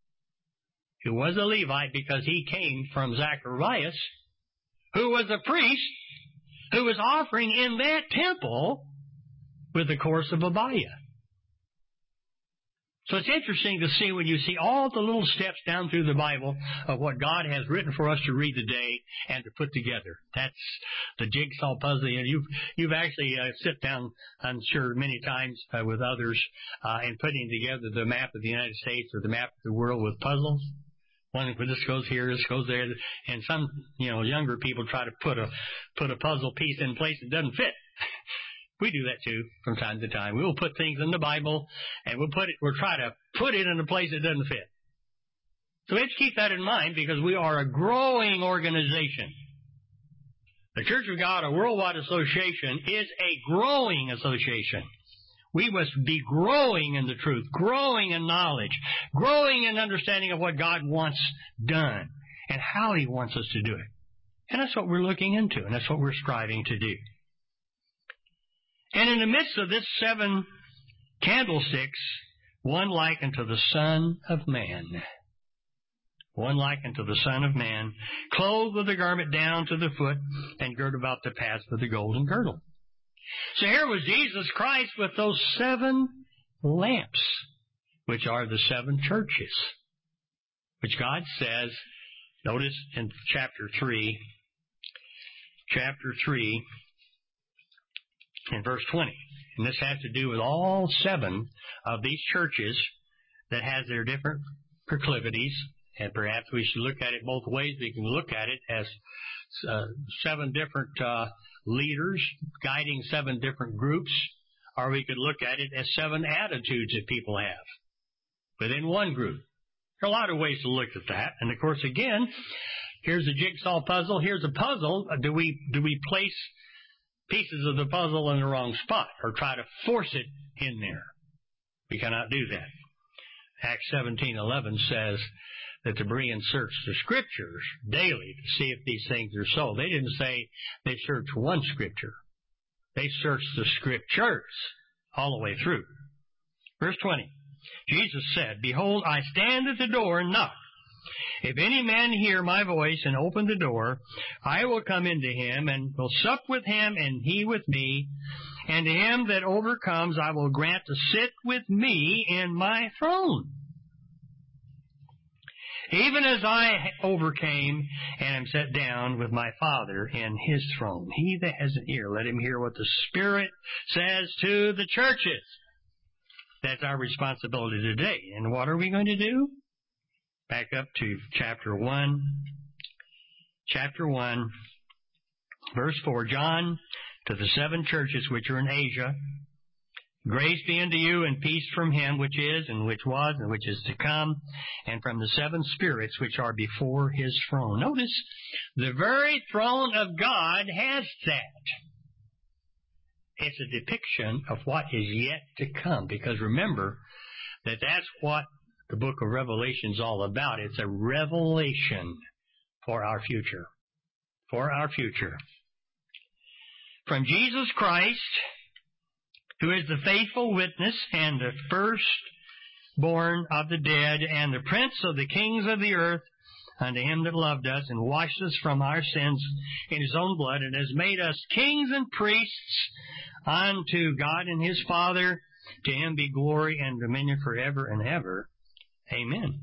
B: because he came from Zacharias, who was a priest, who was offering in that temple with the course of Abiah. So it's interesting to see when you see all the little steps down through the Bible of what God has written for us to read today and to put together. That's the jigsaw puzzle. And you've actually sit down, I'm sure, many times with others in putting together the map of the United States or the map of the world with puzzles. One, this goes here, this goes there, and some, younger people try to put a puzzle piece in place that doesn't fit. We do that too from time to time. We will put things in the Bible and we'll try to put it in a place that doesn't fit. So we have to keep that in mind because we are a growing organization. The Church of God, a worldwide association, is a growing association. We must be growing in the truth, growing in knowledge, growing in understanding of what God wants done and how He wants us to do it. And that's what we're looking into, and that's what we're striving to do. And in the midst of this 7 candlesticks, one like unto the Son of Man. One like unto the Son of Man, clothed with a garment down to the foot, and girt about the paths with a golden girdle. So here was Jesus Christ with those 7 lamps, which are the 7 churches, which God says, notice in chapter 3, in verse 20. And this has to do with all 7 of these churches that has their different proclivities. And perhaps we should look at it both ways. We can look at it as 7 different leaders guiding 7 different groups, or we could look at it as 7 attitudes that people have within one group. There are a lot of ways to look at that. And of course, again, here's a jigsaw puzzle. Here's a puzzle. Do we place pieces of the puzzle in the wrong spot or try to force it in there? We cannot do that. Acts 17:11 says that the Bereans searched the Scriptures daily to see if these things are so. They didn't say they searched one Scripture. They searched the Scriptures all the way through. Verse 20, Jesus said, Behold, I stand at the door and knock. If any man hear my voice and open the door, I will come into him and will sup with him and he with me. And to him that overcomes I will grant to sit with me in my throne, even as I overcame and am set down with my Father in His throne. He that has an ear, let him hear what the Spirit says to the churches. That's our responsibility today. And what are we going to do? Back up to chapter 1. Chapter 1, verse 4. John, to the 7 churches which are in Asia, grace be unto you and peace from Him which is, and which was, and which is to come, and from the 7 spirits which are before His throne. Notice, the very throne of God has that. It's a depiction of what is yet to come, because remember that that's what the book of Revelation is all about. It's a revelation for our future. For our future. From Jesus Christ, who is the faithful witness and the firstborn of the dead and the prince of the kings of the earth, unto Him that loved us and washed us from our sins in His own blood, and has made us kings and priests unto God and His Father. To Him be glory and dominion forever and ever. Amen.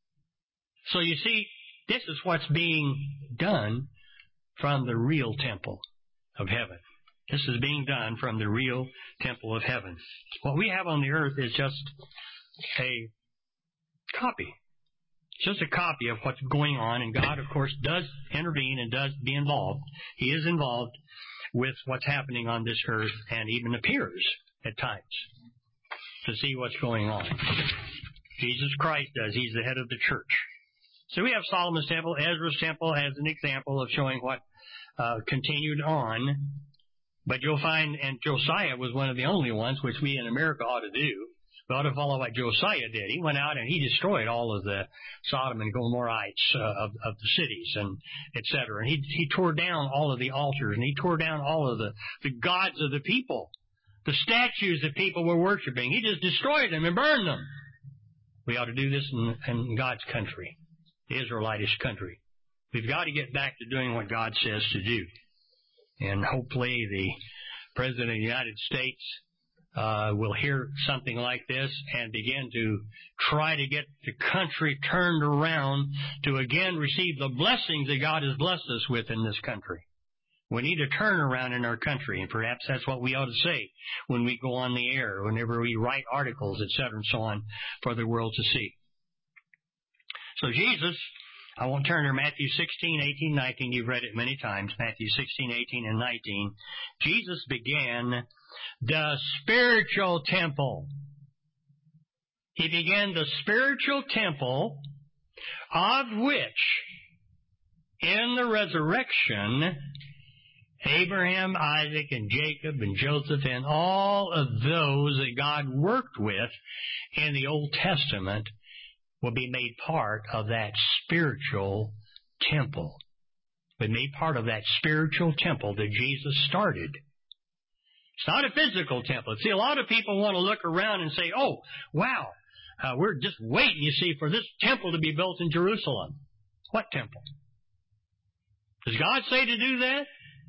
B: So you see, this is what's being done from the real temple of heaven. This is being done from the real temple of heaven. What we have on the earth is just a copy. Just a copy of what's going on, and God, of course, does intervene and does be involved. He is involved with what's happening on this earth and even appears at times to see what's going on. Jesus Christ does. He's the head of the church. So we have Solomon's temple, Ezra's temple as an example of showing what continued on. But you'll find, and Josiah was one of the only ones, which we in America ought to do. We ought to follow what Josiah did. He went out and he destroyed all of the Sodom and Gomorrites of the cities, and etc. And he tore down all of the altars, and he tore down all of the gods of the people, the statues that people were worshiping. He just destroyed them and burned them. We ought to do this in God's country, the Israelitish country. We've got to get back to doing what God says to do. And hopefully the President of the United States will hear something like this and begin to try to get the country turned around to again receive the blessings that God has blessed us with in this country. We need a turnaround in our country, and perhaps that's what we ought to say when we go on the air, whenever we write articles, etc., and so on, for the world to see. So Jesus, I won't turn to Matthew 16, 18, 19. You've read it many times, Matthew 16, 18, and 19. Jesus began the spiritual temple. He began the spiritual temple, of which, in the resurrection, Abraham, Isaac, and Jacob, and Joseph, and all of those that God worked with in the Old Testament will be made part of that spiritual temple. Be made part of that spiritual temple that Jesus started. It's not a physical temple. See, a lot of people want to look around and say, oh, wow, we're just waiting, you see, for this temple to be built in Jerusalem. What temple? Does God say to do that?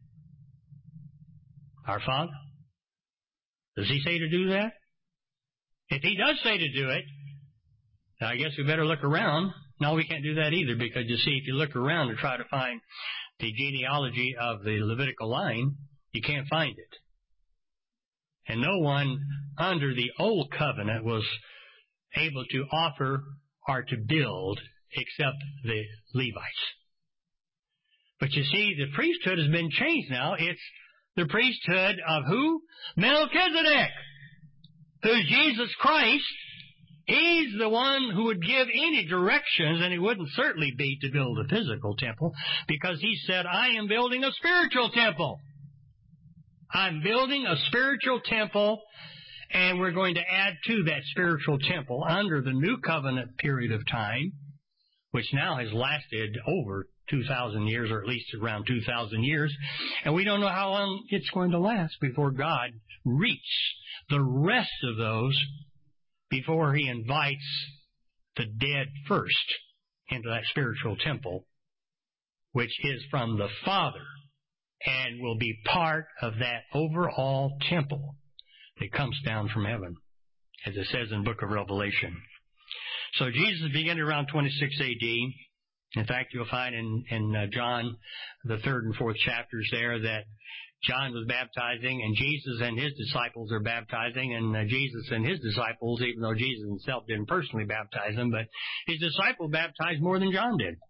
B: Our Father? Does He say to do that? If He does say to do it, I guess we better look around. No, we can't do that either, because you see, if you look around and try to find the genealogy of the Levitical line, you can't find it. And no one under the Old Covenant was able to offer or to build except the Levites. But you see, the priesthood has been changed now. It's the priesthood of who? Melchizedek, who's Jesus Christ. He's the one who would give any directions, and it wouldn't certainly be to build a physical temple, because He said, I am building a spiritual temple. I'm building a spiritual temple, and we're going to add to that spiritual temple under the new covenant period of time, which now has lasted over 2,000 years, or at least around 2,000 years, and we don't know how long it's going to last before God reaps the rest of those before He invites the dead first into that spiritual temple, which is from the Father, and will be part of that overall temple that comes down from heaven, as it says in the book of Revelation. So Jesus began around 26 A.D. In fact, you'll find in John, the 3rd and 4th chapters there, that John was baptizing, and Jesus and his disciples are baptizing, and Jesus and his disciples, even though Jesus himself didn't personally baptize them, but his disciples baptized more than John did.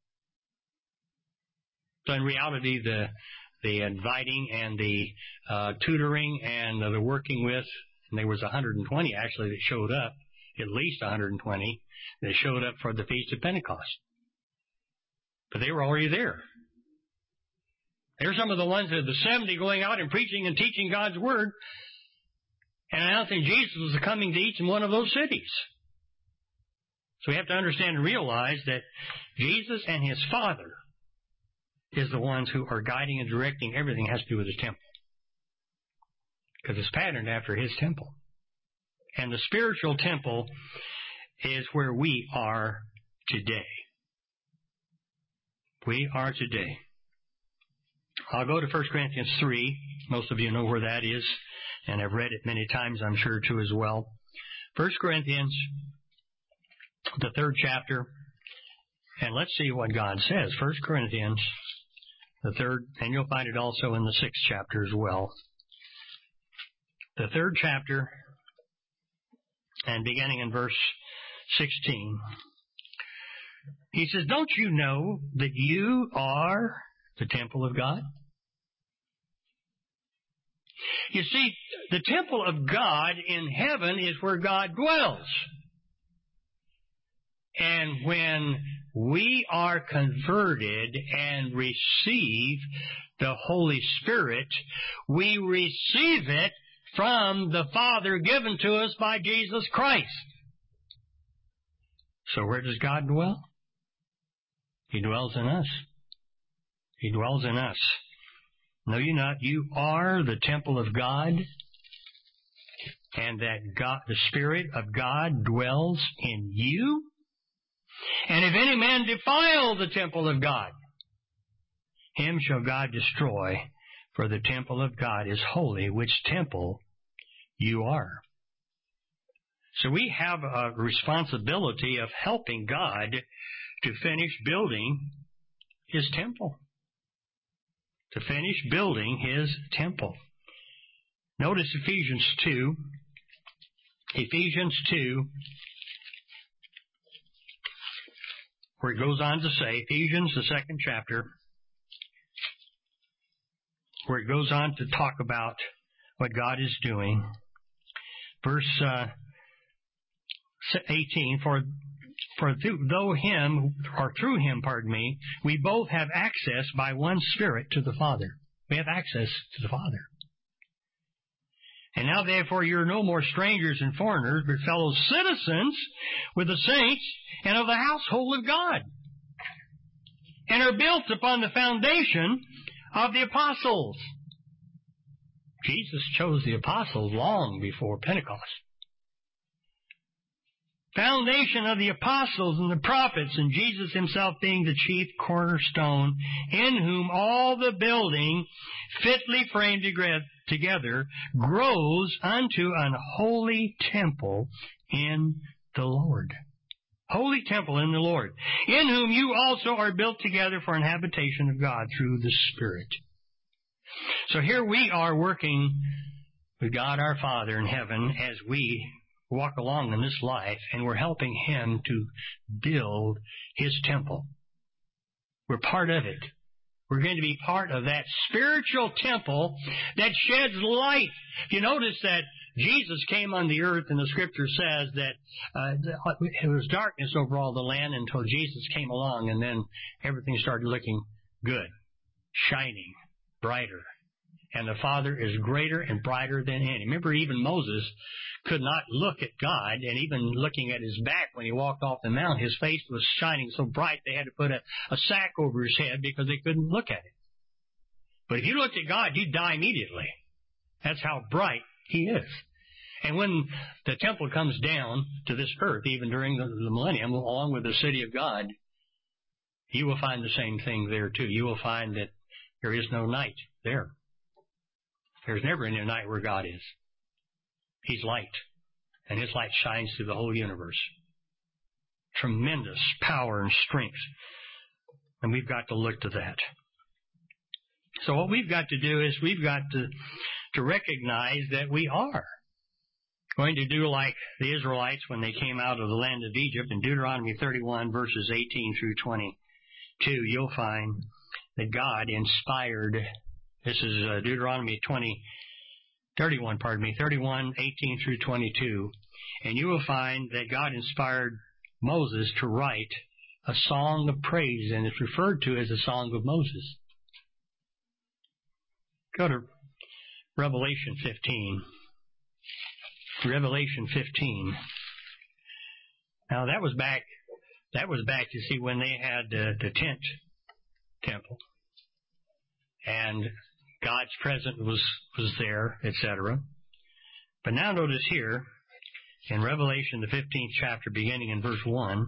B: So in reality, the inviting and the tutoring and the working with, and there was 120 actually that showed up, at least 120 that showed up for the Feast of Pentecost. But they were already there. There's some of the ones of the 70 going out and preaching and teaching God's Word and announcing Jesus was coming to each and one of those cities. So we have to understand and realize that Jesus and His Father is the ones who are guiding and directing everything that has to do with His temple. Because it's patterned after His temple. And the spiritual temple is where we are today. We are today. I'll go to 1 Corinthians 3. Most of you know where that is, and I've read it many times, I'm sure, too, as well. 1 Corinthians, the 3rd chapter, and let's see what God says. 1 Corinthians, the 3rd, and you'll find it also in the 6th chapter as well. The 3rd chapter, and beginning in verse 16. He says, don't you know that you are the temple of God? You see, the temple of God in heaven is where God dwells. And when we are converted and receive the Holy Spirit, we receive it from the Father given to us by Jesus Christ. So where does God dwell? He dwells in us. He dwells in us. Know you not, you are the temple of God, and that God, the Spirit of God dwells in you? And if any man defile the temple of God, him shall God destroy, for the temple of God is holy, which temple you are. So we have a responsibility of helping God to finish building His temple. To finish building His temple. Notice Ephesians 2. Ephesians 2, where it goes on to say, Ephesians, the 2nd chapter, where it goes on to talk about what God is doing. Verse 18, for through him, we both have access by one Spirit to the Father. We have access to the Father. And now therefore you're no more strangers and foreigners, but fellow citizens with the saints and of the household of God, and are built upon the foundation of the apostles. Jesus chose the apostles long before Pentecost. Foundation of the apostles and the prophets, and Jesus Himself being the chief cornerstone, in whom all the building, fitly framed together, grows unto an holy temple in the Lord. Holy temple in the Lord, in whom you also are built together for an habitation of God through the Spirit. So here we are working with God our Father in heaven as we walk along in this life, and we're helping Him to build His temple. We're part of it. We're going to be part of that spiritual temple that sheds light. If you notice that Jesus came on the earth, and the Scripture says that it was darkness over all the land until Jesus came along, and then everything started looking good, shining, brighter. And the Father is greater and brighter than any. Remember, even Moses could not look at God, and even looking at his back when he walked off the mount, his face was shining so bright they had to put a sack over his head because they couldn't look at it. But if you looked at God, you'd die immediately. That's how bright He is. And when the temple comes down to this earth, even during the millennium, along with the city of God, you will find the same thing there too. You will find that there is no night there. There's never any night where God is. He's light, and His light shines through the whole universe. tremendous power and strength. And we've got to look to that. So what we've got to do is we've got to recognize that we are going to do like the Israelites when they came out of the land of Egypt. In Deuteronomy 31, verses 18 through 22, you'll find that God inspired, this is Deuteronomy 31, 18 through 22, and you will find that God inspired Moses to write a song of praise, and it's referred to as a song of Moses. Go to Revelation 15. Revelation 15. Now that was back, you see, when they had the tent temple, and God's presence was there, etc. But now notice here, in Revelation, the 15th chapter, beginning in verse 1,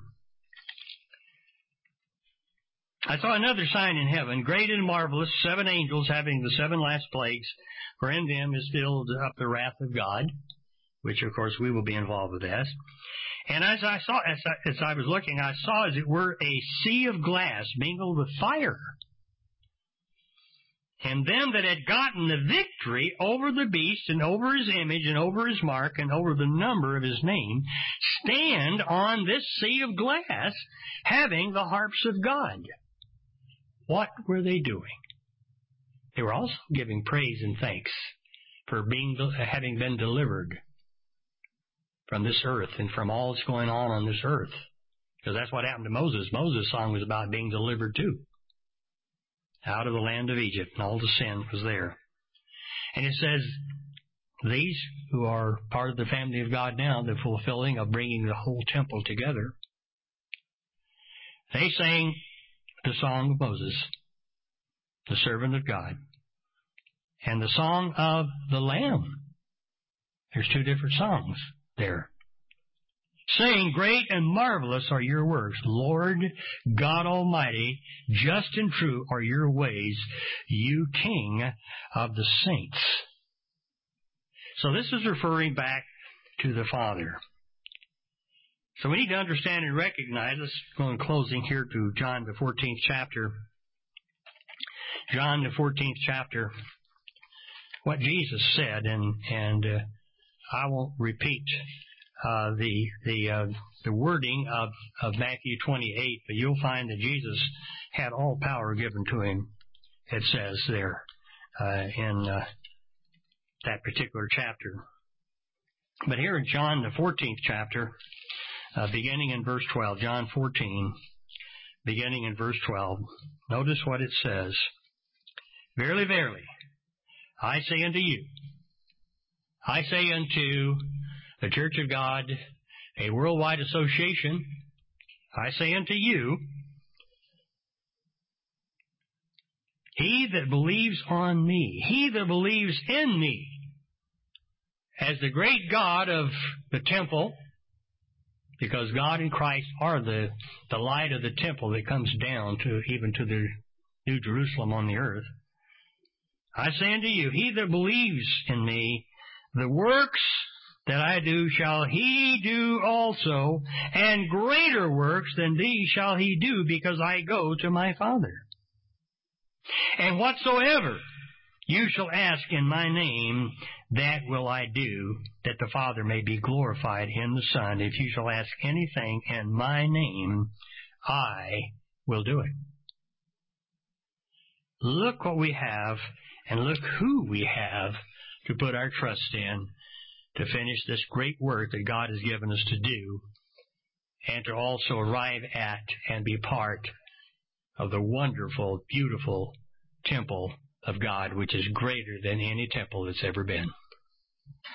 B: I saw another sign in heaven, great and marvelous, 7 angels having the 7 last plagues, for in them is filled up the wrath of God, which of course we will be involved with that. And as I was looking, I saw as it were a sea of glass mingled with fire. And them that had gotten the victory over the beast and over his image and over his mark and over the number of his name stand on this sea of glass, having the harps of God. What were they doing? They were also giving praise and thanks for having been delivered from this earth and from all that's going on this earth. Because that's what happened to Moses. Moses' song was about being delivered too, out of the land of Egypt, and all the sin was there. And it says, these who are part of the family of God now, the fulfilling of bringing the whole temple together, they sang the song of Moses, the servant of God, and the song of the Lamb. There's 2 different songs there. Saying, great and marvelous are your works, Lord God Almighty, just and true are your ways, you King of the saints. So this is referring back to the Father. So we need to understand and recognize, let's go in closing here to John the 14th chapter. John the 14th chapter, what Jesus said, and I won't repeat the wording of Matthew 28, but you'll find that Jesus had all power given to him, it says there in that particular chapter. But here in John the 14th chapter, beginning in verse 12, John 14, beginning in verse 12, notice what it says. Verily, verily, I say unto you, I say unto the Church of God, a worldwide association, I say unto you, he that believes on me, he that believes in me, as the great God of the temple, because God and Christ are the light of the temple that comes down to even to the New Jerusalem on the earth. I say unto you, he that believes in me, the works that I do shall he do also, and greater works than these shall he do, because I go to my Father. And whatsoever you shall ask in my name, that will I do, that the Father may be glorified in the Son. If you shall ask anything in my name, I will do it. Look what we have, and look who we have to put our trust in to finish this great work that God has given us to do, and to also arrive at and be part of the wonderful, beautiful temple of God, which is greater than any temple that's ever been.